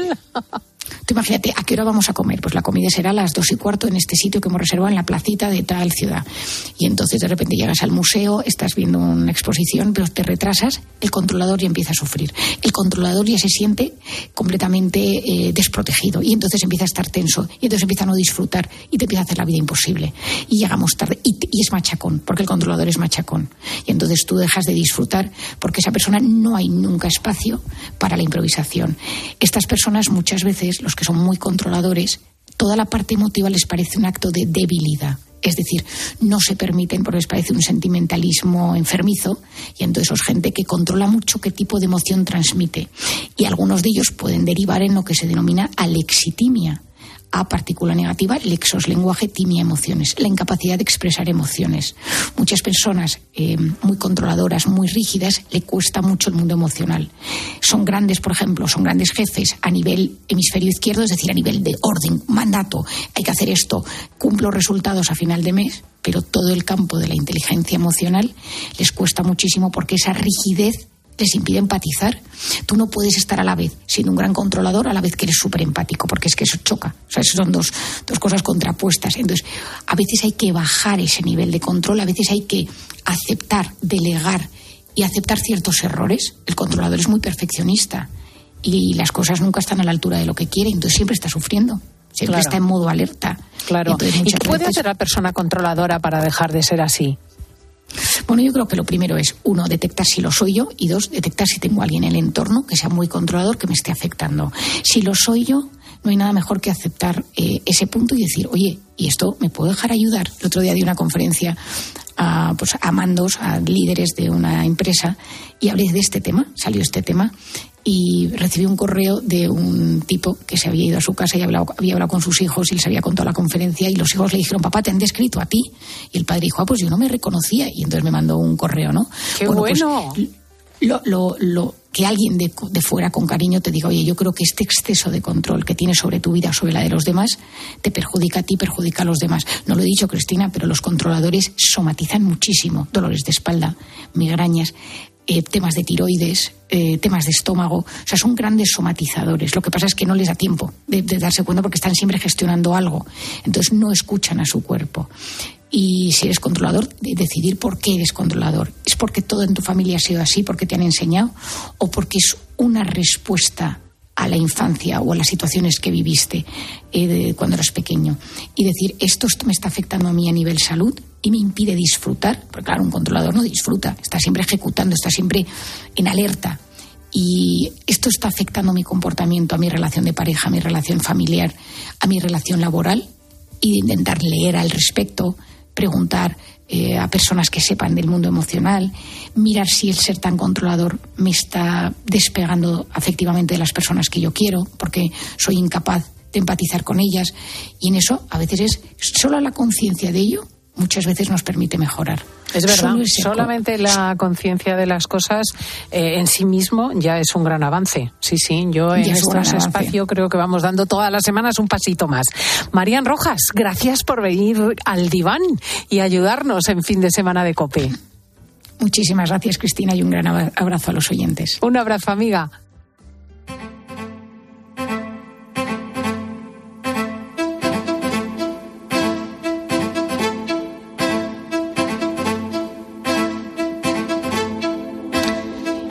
Tú imagínate, ¿a qué hora vamos a comer? Pues la comida será a las dos y cuarto en este sitio que hemos reservado en la placita de tal ciudad. Y entonces de repente llegas al museo, estás viendo una exposición, pero te retrasas, el controlador ya empieza a sufrir. El controlador ya se siente completamente eh, desprotegido y entonces empieza a estar tenso y entonces empieza a no disfrutar y te empieza a hacer la vida imposible. Y llegamos tarde y, y es machacón, porque el controlador es machacón. Y entonces tú dejas de disfrutar porque esa persona no hay nunca espacio para la improvisación. Estas personas muchas veces, los que son muy controladores, toda la parte emotiva les parece un acto de debilidad. Es decir, no se permiten porque les parece un sentimentalismo enfermizo y entonces es gente que controla mucho qué tipo de emoción transmite. Y algunos de ellos pueden derivar en lo que se denomina alexitimia. A, partícula negativa, lexos, lenguaje, timia, emociones, la incapacidad de expresar emociones. Muchas personas eh, muy controladoras, muy rígidas, le cuesta mucho el mundo emocional. Son grandes, por ejemplo, son grandes jefes a nivel hemisferio izquierdo, es decir, a nivel de orden, mandato, hay que hacer esto, cumplo resultados a final de mes, pero todo el campo de la inteligencia emocional les cuesta muchísimo porque esa rigidez les impide empatizar. Tú no puedes estar a la vez siendo un gran controlador a la vez que eres súper empático, porque es que eso choca. O sea, eso son dos, dos cosas contrapuestas. Entonces, a veces hay que bajar ese nivel de control, a veces hay que aceptar, delegar y aceptar ciertos errores. El controlador es muy perfeccionista y las cosas nunca están a la altura de lo que quiere, entonces siempre está sufriendo. Siempre claro. está en modo alerta. Claro. Entonces, ¿Y qué puede veces... hacer la persona controladora para dejar de ser así? Bueno, yo creo que lo primero es, uno, detectar si lo soy yo, y dos, detectar si tengo a alguien en el entorno que sea muy controlador, que me esté afectando. Si lo soy yo, no hay nada mejor que aceptar eh, ese punto y decir, oye, ¿y esto me puedo dejar ayudar? El otro día di una conferencia a, pues, a mandos, a líderes de una empresa, y hablé de este tema, salió este tema, y recibí un correo de un tipo que se había ido a su casa y había hablado, había hablado con sus hijos y les había contado la conferencia y los hijos le dijeron, papá, te han descrito a ti. Y el padre dijo, ah, pues yo no me reconocía. Y entonces me mandó un correo, ¿no? ¡Qué bueno! bueno. Pues, lo, lo, lo, que alguien de, de fuera con cariño te diga, oye, yo creo que este exceso de control que tienes sobre tu vida, sobre la de los demás, te perjudica a ti, perjudica a los demás. No lo he dicho, Cristina, pero los controladores somatizan muchísimo. Dolores de espalda, migrañas, Eh, temas de tiroides, eh, temas de estómago, o sea, son grandes somatizadores. Lo que pasa es que no les da tiempo de, de darse cuenta porque están siempre gestionando algo, entonces no escuchan a su cuerpo. Y si eres controlador, de decidir por qué eres controlador. ¿Es porque todo en tu familia ha sido así, porque te han enseñado, o porque es una respuesta a la infancia o a las situaciones que viviste eh, de, cuando eras pequeño? Y decir, esto me está afectando a mí a nivel salud y me impide disfrutar, porque claro, un controlador no disfruta, está siempre ejecutando, está siempre en alerta, y esto está afectando mi comportamiento, a mi relación de pareja, a mi relación familiar, a mi relación laboral, y intentar leer al respecto, preguntar eh, a personas que sepan del mundo emocional, mirar si el ser tan controlador me está despegando afectivamente de las personas que yo quiero, porque soy incapaz de empatizar con ellas, y en eso a veces es solo la conciencia de ello muchas veces nos permite mejorar. Es verdad, solamente la conciencia de las cosas eh, en sí mismo ya es un gran avance. Sí, sí, yo en este espacio creo que vamos dando todas las semanas un pasito más. Marían Rojas, gracias por venir al diván y ayudarnos en Fin de Semana de COPE. Muchísimas gracias, Cristina, y un gran abrazo a los oyentes. Un abrazo, amiga.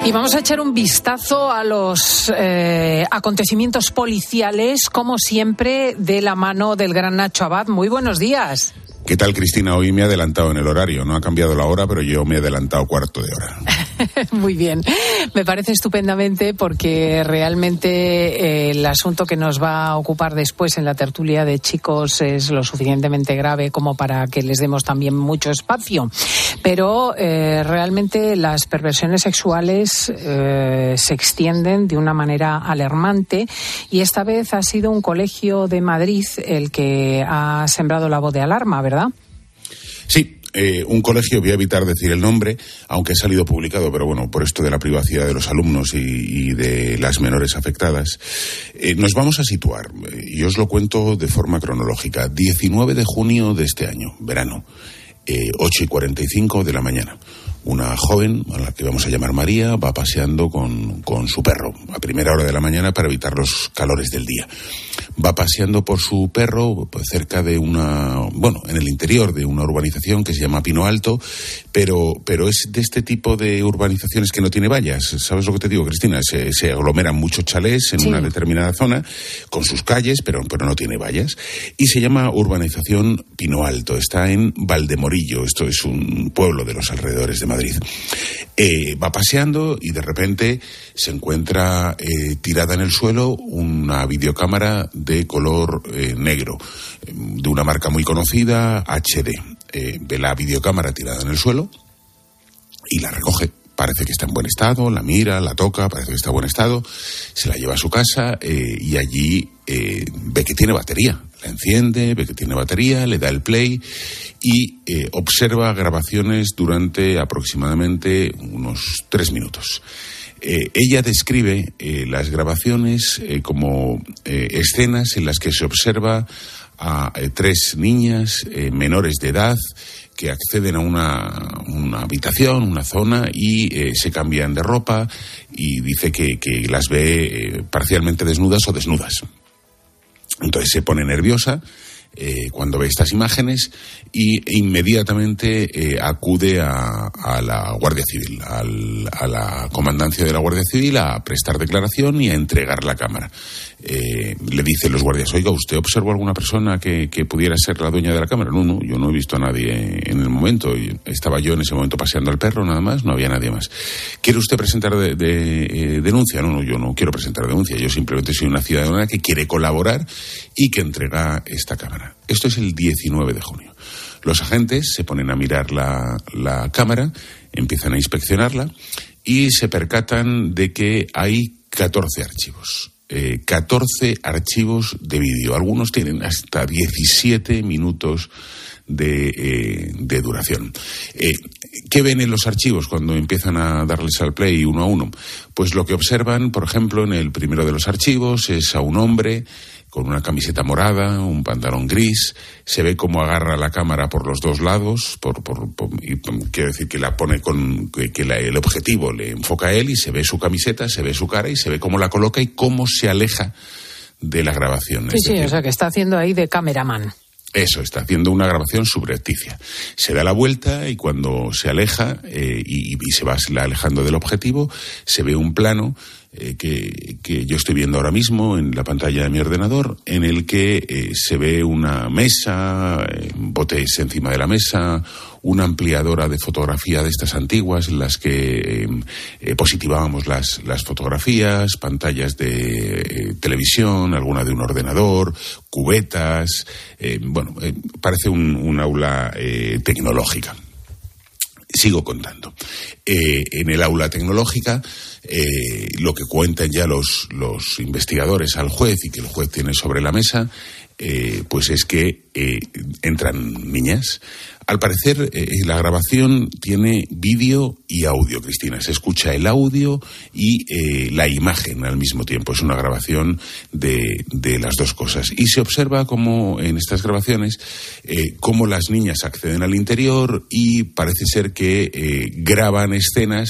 Y vamos a echar un vistazo a los eh, acontecimientos policiales, como siempre, de la mano del gran Nacho Abad. Muy buenos días. ¿Qué tal, Cristina? Hoy me he adelantado en el horario. No ha cambiado la hora, pero yo me he adelantado cuarto de hora. Muy bien. Me parece estupendamente porque realmente eh, el asunto que nos va a ocupar después en la tertulia de chicos es lo suficientemente grave como para que les demos también mucho espacio. Pero eh, realmente las perversiones sexuales eh, se extienden de una manera alarmante y esta vez ha sido un colegio de Madrid el que ha sembrado la voz de alarma, ¿verdad? Sí, eh, un colegio, voy a evitar decir el nombre, aunque ha salido publicado, pero bueno, por esto de la privacidad de los alumnos y, y de las menores afectadas, eh, nos vamos a situar, y os lo cuento de forma cronológica, diecinueve de junio de este año, verano, eh, ocho y cuarenta y cinco de la mañana. Una joven, a la que vamos a llamar María, va paseando con, con su perro a primera hora de la mañana para evitar los calores del día. Va paseando por su perro pues, cerca de una, bueno, en el interior de una urbanización que se llama Pino Alto, pero, pero es de este tipo de urbanizaciones que no tiene vallas. ¿Sabes lo que te digo, Cristina? Se, se aglomeran muchos chalés en sí. una determinada zona, con sus calles, pero, pero no tiene vallas. Y se llama urbanización Pino Alto. Está en Valdemorillo. Esto es un pueblo de los alrededores de Madrid. Madrid. Eh, va paseando y de repente se encuentra eh, tirada en el suelo una videocámara de color eh, negro, eh, de una marca muy conocida, H D. Eh, ve la videocámara tirada en el suelo y la recoge. Parece que está en buen estado, la mira, la toca, parece que está en buen estado, se la lleva a su casa eh, y allí eh, ve que tiene batería. La enciende, ve que tiene batería, le da el play y eh, observa grabaciones durante aproximadamente unos tres minutos. Eh, ella describe eh, las grabaciones eh, como eh, escenas en las que se observa a eh, tres niñas eh, menores de edad que acceden a una, una habitación, una zona y eh, se cambian de ropa y dice que, que las ve eh, parcialmente desnudas o desnudas. Entonces se pone nerviosa eh, cuando ve estas imágenes y inmediatamente eh, acude a, a la Guardia Civil, al, a la comandancia de la Guardia Civil a prestar declaración y a entregar la cámara. Eh, le dicen los guardias, oiga, ¿usted observó alguna persona que, que pudiera ser la dueña de la cámara? No, no, yo no he visto a nadie en el momento. Estaba yo en ese momento paseando al perro, nada más, no había nadie más. ¿Quiere usted presentar de, de, eh, denuncia? No, no, yo no quiero presentar denuncia. Yo simplemente soy una ciudadana que quiere colaborar y que entrega esta cámara. Esto es el diecinueve de junio. Los agentes se ponen a mirar la, la cámara, empiezan a inspeccionarla y se percatan de que hay catorce archivos. Eh, catorce archivos de vídeo. Algunos tienen hasta diecisiete minutos de, eh, de duración. Eh, ¿Qué ven en los archivos cuando empiezan a darles al play uno a uno? Pues lo que observan, por ejemplo, en el primero de los archivos es a un hombre con una camiseta morada, un pantalón gris, se ve cómo agarra la cámara por los dos lados, por, por, por y, quiero decir que la pone con, que, que la, el objetivo le enfoca a él y se ve su camiseta, se ve su cara y se ve cómo la coloca y cómo se aleja de la grabación. Sí, sí, o sea que está haciendo ahí de cameraman. Eso, está haciendo una grabación subrepticia. Se da la vuelta y cuando se aleja eh, y, y se va alejando del objetivo, se ve un plano eh, que, que yo estoy viendo ahora mismo en la pantalla de mi ordenador, en el que eh, se ve una mesa, eh, botes encima de la mesa, una ampliadora de fotografía de estas antiguas en las que eh, eh, positivábamos las, las fotografías, pantallas de eh, televisión, alguna de un ordenador, cubetas, eh, bueno, eh, parece un, un aula eh, tecnológica. Sigo contando. Eh, en el aula tecnológica, eh, lo que cuentan ya los, los investigadores al juez y que el juez tiene sobre la mesa, eh, pues es que eh, entran niñas. Al parecer, eh, la grabación tiene vídeo y audio, Cristina. Se escucha el audio y eh, la imagen al mismo tiempo. Es una grabación de, de las dos cosas. Y se observa como en estas grabaciones, eh, cómo las niñas acceden al interior y parece ser que eh, graban escenas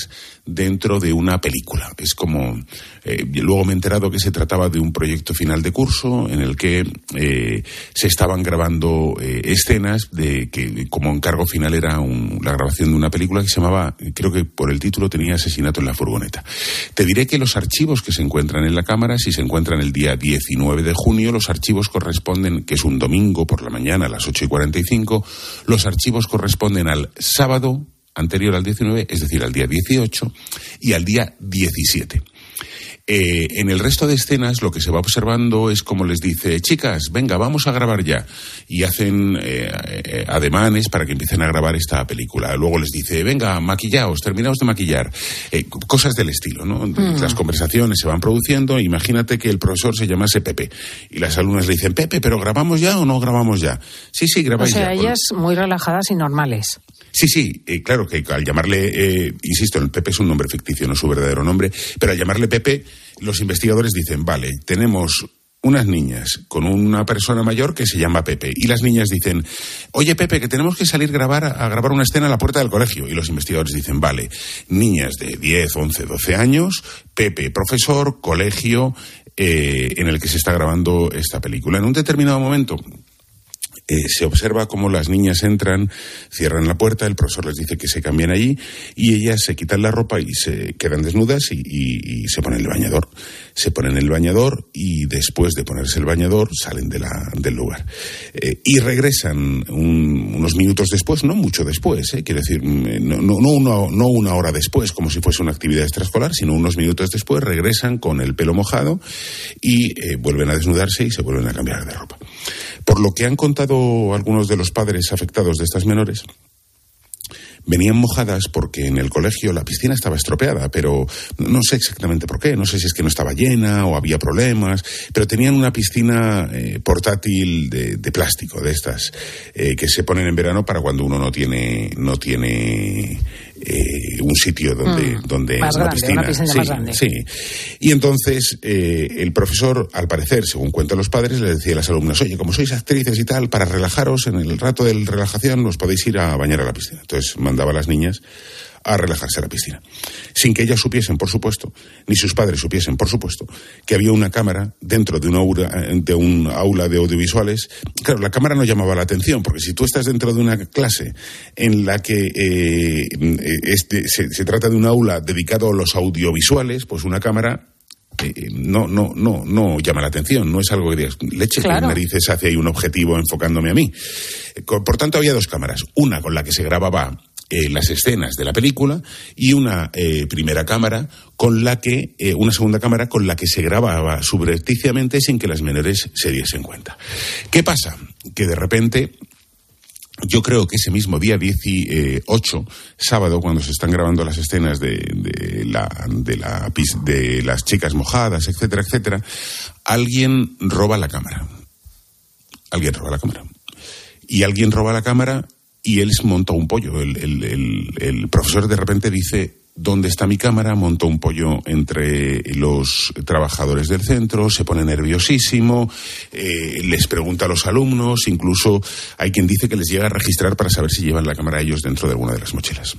dentro de una película. Es como... Eh, luego me he enterado que se trataba de un proyecto final de curso en el que eh, se estaban grabando eh, escenas de que como encargo final era un, la grabación de una película que se llamaba, creo que por el título tenía Asesinato en la furgoneta. Te diré que los archivos que se encuentran en la cámara, si se encuentran el día diecinueve de junio, los archivos corresponden, que es un domingo por la mañana a las ocho y cuarenta y cinco, los archivos corresponden al sábado anterior al diecinueve, es decir, al día dieciocho y al día diecisiete. Eh, en el resto de escenas lo que se va observando es como les dice, chicas, venga, vamos a grabar ya. Y hacen eh, eh, ademanes para que empiecen a grabar esta película. Luego les dice, venga, maquillaos, terminaos de maquillar. Eh, cosas del estilo, ¿no? Mm. Las conversaciones se van produciendo. Imagínate que el profesor se llamase Pepe. Y las alumnas le dicen, Pepe, ¿pero grabamos ya o no grabamos ya? Sí, sí, grabáis ya. O sea, ya. ellas muy relajadas y normales. Sí, sí, eh, claro que al llamarle, eh, insisto, el Pepe es un nombre ficticio, no es su verdadero nombre, pero al llamarle Pepe, los investigadores dicen, vale, tenemos unas niñas con una persona mayor que se llama Pepe, y las niñas dicen, oye Pepe, que tenemos que salir grabar, a grabar una escena a la puerta del colegio, y los investigadores dicen, vale, niñas de diez, once, doce años, Pepe, profesor, colegio, eh, en el que se está grabando esta película. En un determinado momento... Eh, se observa cómo las niñas entran, cierran la puerta, el profesor les dice que se cambien allí y ellas se quitan la ropa y se quedan desnudas y, y, y se ponen el bañador. Se ponen el bañador y después de ponerse el bañador salen de la, del lugar. Eh, y regresan un, unos minutos después, no mucho después, eh, quiero decir, no, no, no, una, no una hora después como si fuese una actividad extraescolar, sino unos minutos después regresan con el pelo mojado y eh, vuelven a desnudarse y se vuelven a cambiar de ropa. Por lo que han contado algunos de los padres afectados de estas menores, venían mojadas porque en el colegio la piscina estaba estropeada, pero no sé exactamente por qué, no sé si es que no estaba llena o había problemas, pero tenían una piscina eh, portátil de, de plástico, de estas, eh, que se ponen en verano para cuando uno no tiene, no tiene eh, un sitio donde, mm, donde más una grande, piscina, una piscina sí, más grande. Sí. Y entonces eh, el profesor, al parecer, según cuentan los padres, le decía a las alumnas, oye, como sois actrices y tal, para relajaros en el rato de relajación os podéis ir a bañar a la piscina. Entonces mandaba a las niñas a relajarse a la piscina, sin que ellas supiesen, por supuesto, ni sus padres supiesen, por supuesto, que había una cámara dentro de una aula, de un aula de audiovisuales. Claro, la cámara no llamaba la atención, porque si tú estás dentro de una clase en la que eh, este, se, se trata de un aula dedicado a los audiovisuales, pues una cámara Eh, no, no, no, no llama la atención, no es algo que digas, leche, claro, que narices hace ahí un objetivo enfocándome a mí. Por tanto, había dos cámaras, una con la que se grababa eh, las escenas de la película y una eh, primera cámara con la que, eh, una segunda cámara con la que se grababa subrepticiamente sin que las menores se diesen cuenta. ¿Qué pasa? Que de repente... Yo creo que ese mismo día dieciocho, sábado, cuando se están grabando las escenas de, de, la, de, la, de las chicas mojadas, etcétera, etcétera, alguien roba la cámara. Alguien roba la cámara. Y alguien roba la cámara y él monta un pollo. El, el, el, el profesor de repente dice... ¿Dónde está mi cámara? Montó un pollo entre los trabajadores del centro, se pone nerviosísimo, eh, les pregunta a los alumnos, incluso hay quien dice que les llega a registrar para saber si llevan la cámara ellos dentro de alguna de las mochilas.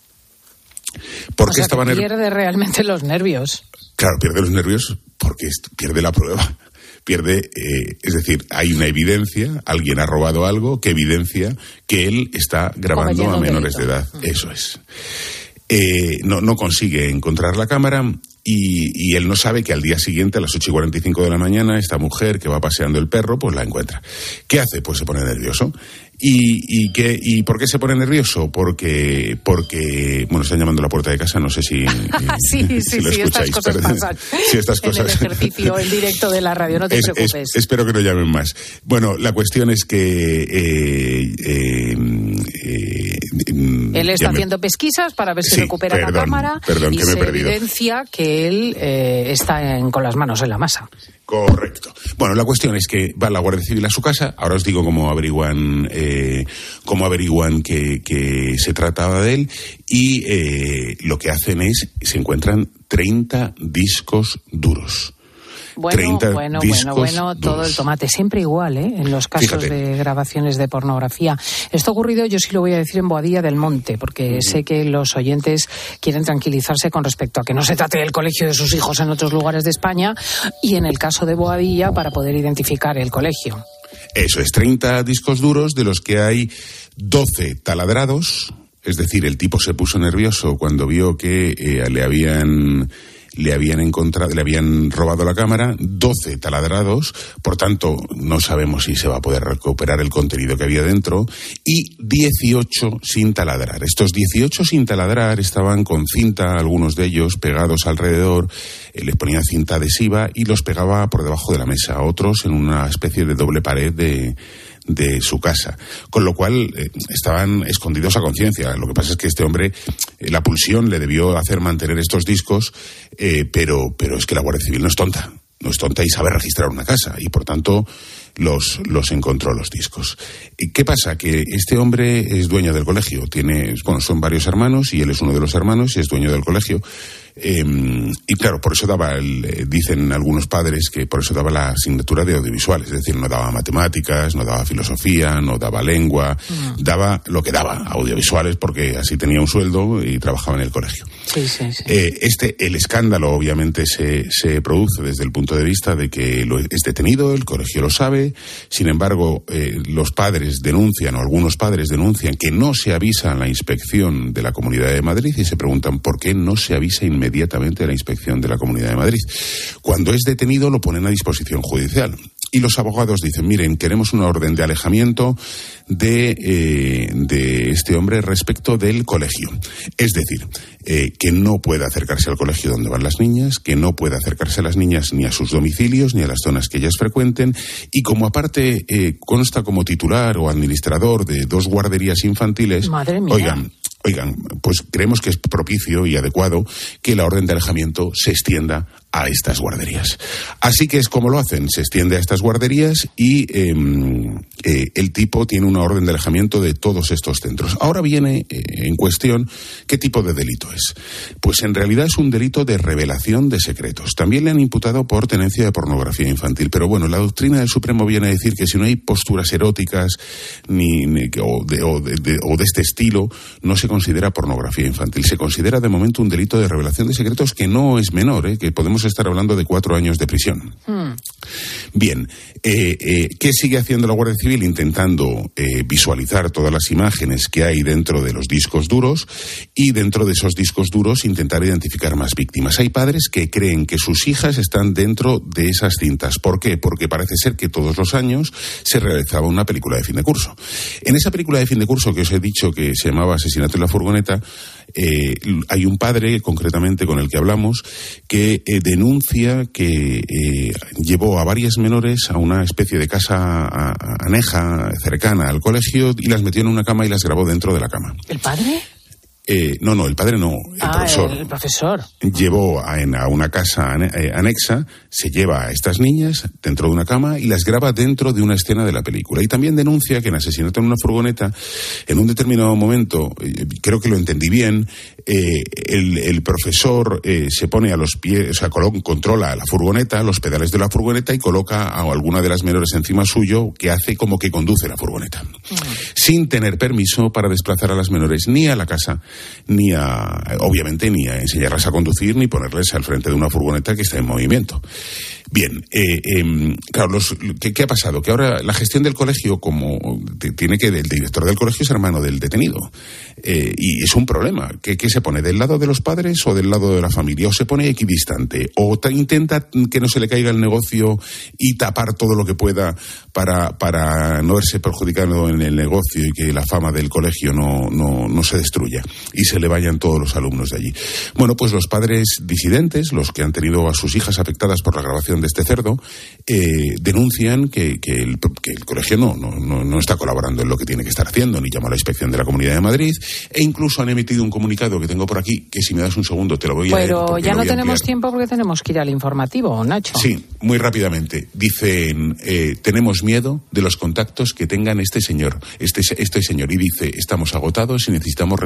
¿Por o qué sea, estaban que pierde realmente los nervios. Claro, pierde los nervios porque pierde la prueba. Pierde, eh, es decir, hay una evidencia, alguien ha robado algo que evidencia que él está grabando a menores de edad. Uh-huh. Eso es. Eh, no, no consigue encontrar la cámara y, y él no sabe que al día siguiente, a las ocho y cuarenta y cinco de la mañana, esta mujer que va paseando el perro, pues la encuentra. ¿Qué hace? Pues se pone nervioso. ¿Y, y, qué, y por qué se pone nervioso? Porque, porque bueno, están llamando a la puerta de casa, no sé si, sí, sí, si lo sí, escucháis. Estas cosas pasan si estas cosas... en el ejercicio, el directo de la radio, no te es, preocupes. Es, espero que no llamen más. Bueno, la cuestión es que... Eh, eh, eh, él está llame. haciendo pesquisas para ver si sí, recupera perdón, la cámara perdón, y que me se he perdido. evidencia que él eh, está en, con las manos en la masa. Correcto. Bueno, la cuestión es que va la Guardia Civil a su casa. Ahora os digo cómo averiguan, eh, cómo averiguan que, que se trataba de él. Y eh, lo que hacen es, se encuentran treinta discos duros. Bueno, treinta bueno, discos bueno, bueno, todo duros. el tomate. Siempre igual, ¿eh? En los casos Fíjate. de grabaciones de pornografía. Esto ha ocurrido, yo sí lo voy a decir, en Boadilla del Monte, porque sé que los oyentes quieren tranquilizarse con respecto a que no se trate del colegio de sus hijos en otros lugares de España, y en el caso de Boadilla, para poder identificar el colegio. Eso es, treinta discos duros, de los que hay doce taladrados. Es decir, el tipo se puso nervioso cuando vio que eh, le habían... le habían encontrado, le habían robado la cámara, doce taladrados, por tanto no sabemos si se va a poder recuperar el contenido que había dentro, y dieciocho sin taladrar. Estos dieciocho sin taladrar estaban con cinta, algunos de ellos pegados alrededor, eh, les ponía cinta adhesiva y los pegaba por debajo de la mesa, otros en una especie de doble pared de de su casa, con lo cual eh, estaban escondidos a conciencia. Lo que pasa es que este hombre, eh, la pulsión le debió hacer mantener estos discos, eh, pero, pero es que la Guardia Civil no es tonta, no es tonta y sabe registrar una casa, y por tanto los, los encontró los discos. ¿Qué pasa? Que este hombre es dueño del colegio, tiene, bueno, son varios hermanos y él es uno de los hermanos y es dueño del colegio. Eh, y claro, por eso daba, el, eh, dicen algunos padres que por eso daba la asignatura de audiovisuales, es decir, no daba matemáticas, no daba filosofía, no daba lengua, no. daba lo que daba, audiovisuales, porque así tenía un sueldo y trabajaba en el colegio. Sí, sí, sí. Eh, este, el escándalo obviamente se, se produce desde el punto de vista de que lo, es detenido, el colegio lo sabe, sin embargo, eh, los padres denuncian, o algunos padres denuncian, que no se avisa a la inspección de la Comunidad de Madrid y se preguntan por qué no se avisa inmediatamente inmediatamente a la inspección de la Comunidad de Madrid. Cuando es detenido lo ponen a disposición judicial y los abogados dicen, miren, queremos una orden de alejamiento de, eh, de este hombre respecto del colegio. Es decir, eh, que no puede acercarse al colegio donde van las niñas, que no puede acercarse a las niñas ni a sus domicilios ni a las zonas que ellas frecuenten, y como aparte eh, consta como titular o administrador de dos guarderías infantiles, Madre mía. oigan, Oigan, pues creemos que es propicio y adecuado que la orden de alejamiento se extienda a estas guarderías. Así que es como lo hacen, se extiende a estas guarderías y eh, eh, el tipo tiene una orden de alejamiento de todos estos centros. Ahora viene eh, en cuestión qué tipo de delito es. Pues en realidad es un delito de revelación de secretos. También le han imputado por tenencia de pornografía infantil, pero bueno, la doctrina del Supremo viene a decir que si no hay posturas eróticas ni, ni o, de, o, de, de, o de este estilo, no se considera pornografía infantil. Se considera de momento un delito de revelación de secretos que no es menor, ¿eh? Que podemos estar hablando de cuatro años de prisión. Hmm. Bien, eh, eh, ¿qué sigue haciendo la Guardia Civil? Intentando eh, visualizar todas las imágenes que hay dentro de los discos duros y dentro de esos discos duros intentar identificar más víctimas. Hay padres que creen que sus hijas están dentro de esas cintas. ¿Por qué? Porque parece ser que todos los años se realizaba una película de fin de curso. En esa película de fin de curso que os he dicho que se llamaba Asesinato en la furgoneta, eh, hay un padre concretamente con el que hablamos que eh, denuncia que eh, llevó a varias menores a una especie de casa aneja cercana al colegio y las metió en una cama y las grabó dentro de la cama. ¿El padre? Eh, no, no, el padre no, el ah, profesor. El profesor. Llevó a, a una casa anexa, se lleva a estas niñas dentro de una cama y las graba dentro de una escena de la película. Y también denuncia que en Asesinato en una furgoneta, en un determinado momento, eh, creo que lo entendí bien, eh, el, el profesor eh, se pone a los pies, o sea, colo- controla la furgoneta, los pedales de la furgoneta y coloca a alguna de las menores encima suyo que hace como que conduce la furgoneta. Uh-huh. Sin tener permiso para desplazar a las menores ni a la casa, ni a, obviamente, ni a enseñarlas a conducir, ni ponerles al frente de una furgoneta que está en movimiento. Bien, eh, eh, claro, los, ¿qué, ¿qué ha pasado? Que ahora la gestión del colegio, como tiene que, el director del colegio es hermano del detenido, eh, y es un problema. ¿Qué, ¿Qué se pone? ¿Del lado de los padres o del lado de la familia? ¿O se pone equidistante? ¿O ta, intenta que no se le caiga el negocio y tapar todo lo que pueda para, para no verse perjudicado en el negocio y que la fama del colegio no, no, no se destruya y se le vayan todos los alumnos de allí? Bueno, pues los padres disidentes, los que han tenido a sus hijas afectadas por la grabación de este cerdo, eh, denuncian que, que, el, que el colegio no, no, no está colaborando en lo que tiene que estar haciendo, ni llamó a la inspección de la Comunidad de Madrid, e incluso han emitido un comunicado que tengo por aquí, que si me das un segundo te lo voy a leer. Pero ya no tenemos ampliar. tiempo porque tenemos que ir al informativo, Nacho. Sí, muy rápidamente. Dicen, eh, tenemos miedo de los contactos que tengan este señor, este, este señor, y dice, estamos agotados y necesitamos retomar nuestra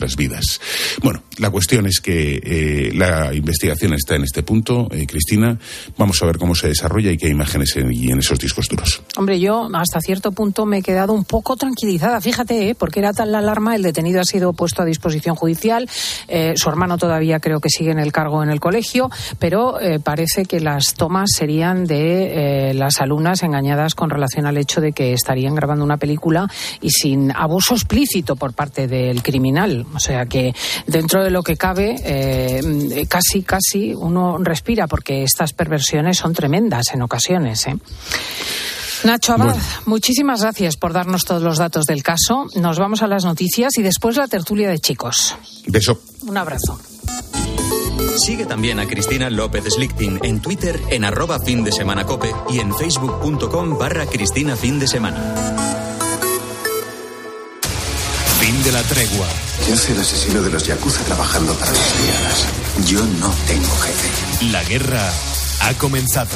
nuestras vidas. Bueno, la cuestión es que eh, la investigación está en este punto, eh, Cristina. Vamos a ver cómo se desarrolla y qué imágenes hay en esos discos duros. Hombre, yo hasta cierto punto me he quedado un poco tranquilizada, fíjate, ¿eh? porque era tal la alarma, el detenido ha sido puesto a disposición judicial, eh, su hermano todavía creo que sigue en el cargo en el colegio, pero eh, parece que las tomas serían de eh, las alumnas engañadas con relación al hecho de que estarían grabando una película y sin abuso explícito por parte del criminal. O sea que dentro de lo que cabe, eh, casi, casi uno respira, porque estas perversiones son tremendas en ocasiones, ¿eh? Nacho Abad, bueno. muchísimas gracias por darnos todos los datos del caso. Nos vamos a las noticias y después la tertulia de chicos. Beso. Un abrazo. Sigue también a Cristina López Slichting en Twitter en arroba fin de semana cope y en facebook.com barra Cristina fin de semana. Fin de la tregua. Yo soy el asesino de los yakuza trabajando para las liadas. Yo no tengo jefe. La guerra ha comenzado.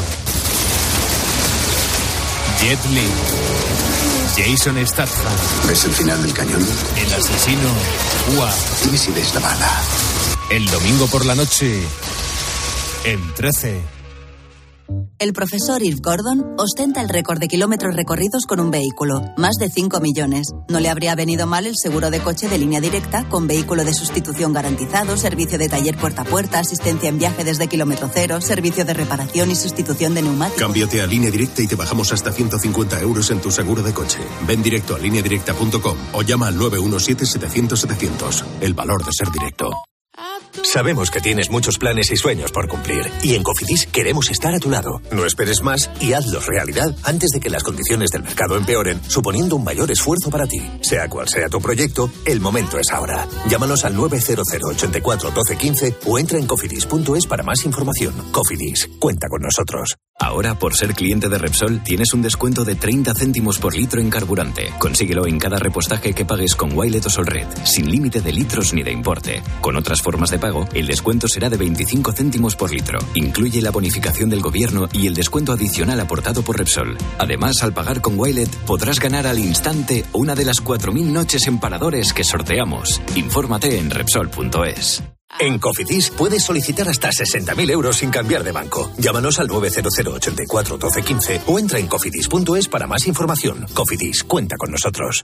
Jet Li, Jason Statham. ¿Ves el final del cañón? El asesino Hua. Dime si ves la bala. El domingo por la noche, en trece. El profesor Irv Gordon ostenta el récord de kilómetros recorridos con un vehículo, más de cinco millones. No le habría venido mal el seguro de coche de Línea Directa, con vehículo de sustitución garantizado, servicio de taller puerta a puerta, asistencia en viaje desde kilómetro cero, servicio de reparación y sustitución de neumáticos. Cámbiate a Línea Directa y te bajamos hasta ciento cincuenta euros en tu seguro de coche. Ven directo a línea directa punto com o llama al nueve uno siete, setecientos, setecientos. El valor de ser directo. Sabemos que tienes muchos planes y sueños por cumplir, y en Cofidis queremos estar a tu lado. No esperes más y hazlos realidad antes de que las condiciones del mercado empeoren, suponiendo un mayor esfuerzo para ti. Sea cual sea tu proyecto, el momento es ahora. Llámanos al nueve cero cero, ochenta y cuatro, doce, quince o entra en cofidis punto es para más información. Cofidis, cuenta con nosotros. Ahora, por ser cliente de Repsol, tienes un descuento de treinta céntimos por litro en carburante. Consíguelo en cada repostaje que pagues con Wilet o Solred, sin límite de litros ni de importe. Con otras formas de pago, el descuento será de veinticinco céntimos por litro. Incluye la bonificación del gobierno y el descuento adicional aportado por Repsol. Además, al pagar con Wilet, podrás ganar al instante una de las cuatro mil noches en paradores que sorteamos. Infórmate en Repsol punto es. En Cofidis puedes solicitar hasta sesenta mil euros sin cambiar de banco. Llámanos al nueve cero cero, ochenta y cuatro, doce, quince o entra en cofidis punto es para más información. Cofidis, cuenta con nosotros.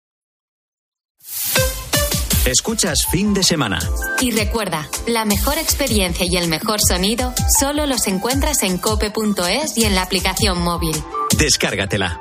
Escuchas Fin de Semana. Y recuerda, la mejor experiencia y el mejor sonido solo los encuentras en cope punto es y en la aplicación móvil. Descárgatela.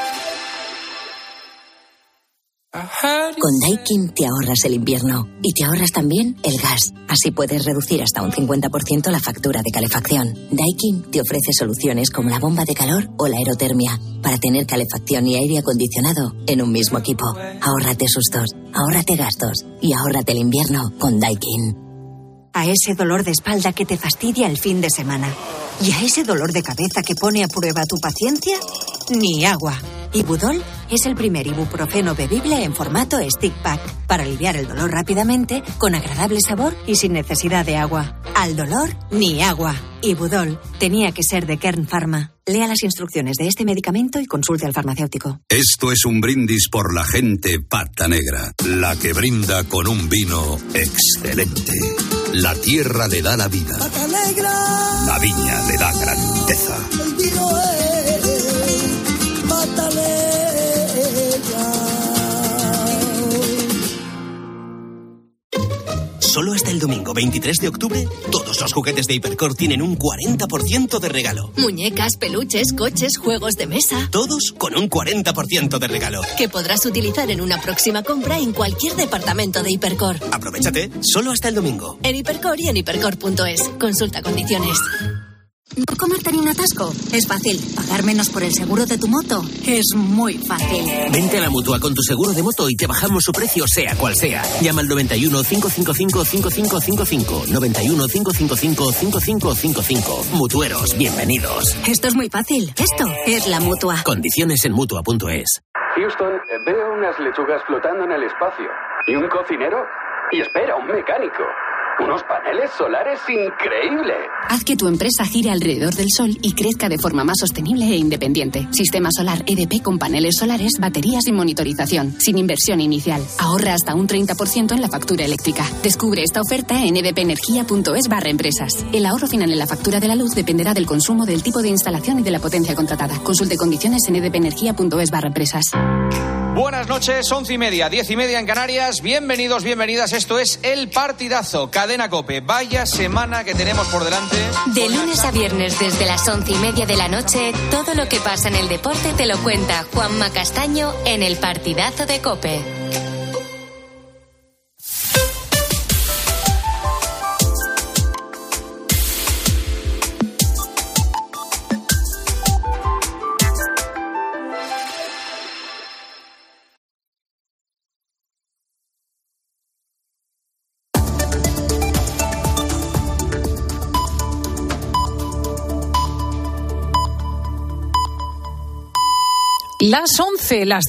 Con Daikin te ahorras el invierno y te ahorras también el gas. Así puedes reducir hasta un cincuenta por ciento la factura de calefacción. Daikin te ofrece soluciones como la bomba de calor o la aerotermia para tener calefacción y aire acondicionado en un mismo equipo. Ahórrate sustos, ahórrate gastos y ahórrate el invierno con Daikin. A ese dolor de espalda que te fastidia el fin de semana y a ese dolor de cabeza que pone a prueba tu paciencia, ni agua. Ibudol es el primer ibuprofeno bebible en formato stick pack para aliviar el dolor rápidamente, con agradable sabor y sin necesidad de agua. Al dolor, ni agua. Ibudol tenía que ser de Kern Pharma. Lea las instrucciones de este medicamento y consulte al farmacéutico. Esto es un brindis por la gente pata negra, la que brinda con un vino excelente. La tierra le da la vida. Pata negra. La viña le da grandeza. El vino es pata negra. Solo hasta el domingo veintitrés de octubre, todos los juguetes de Hipercor tienen un cuarenta por ciento de regalo. Muñecas, peluches, coches, juegos de mesa. Todos con un cuarenta por ciento de regalo. Que podrás utilizar en una próxima compra en cualquier departamento de Hipercor. Aprovechate, solo hasta el domingo. En Hipercor y en hipercor punto es. Consulta condiciones. ¿No comerte ni un atasco? Es fácil. ¿Pagar menos por el seguro de tu moto? Es muy fácil. Vente a la Mutua con tu seguro de moto y te bajamos su precio sea cual sea. Llama al noventa y uno, cinco cinco cinco, cinco cinco cinco cinco. noventa y uno, cinco cinco cinco, cinco cinco cinco cinco. Mutueros, bienvenidos. Esto es muy fácil. Esto es la Mutua. Condiciones en Mutua punto es. Houston, veo unas lechugas flotando en el espacio. ¿Y un cocinero? Y espera, un mecánico. Unos paneles solares increíbles. Haz que tu empresa gire alrededor del sol y crezca de forma más sostenible e independiente. Sistema solar E D P con paneles solares, baterías y monitorización, sin inversión inicial. Ahorra hasta un treinta por ciento en la factura eléctrica. Descubre esta oferta en edpenergia.es barra empresas. El ahorro final en la factura de la luz dependerá del consumo, del tipo de instalación y de la potencia contratada. Consulte condiciones en edpenergia.es barra empresas. Buenas noches, once y media, diez y media en Canarias. Bienvenidos, bienvenidas. Esto es El Partidazo, Cadena COPE. Vaya semana que tenemos por delante. De lunes a viernes desde las once y media de la noche, todo lo que pasa en el deporte te lo cuenta Juanma Castaño en El Partidazo de COPE. Las once, las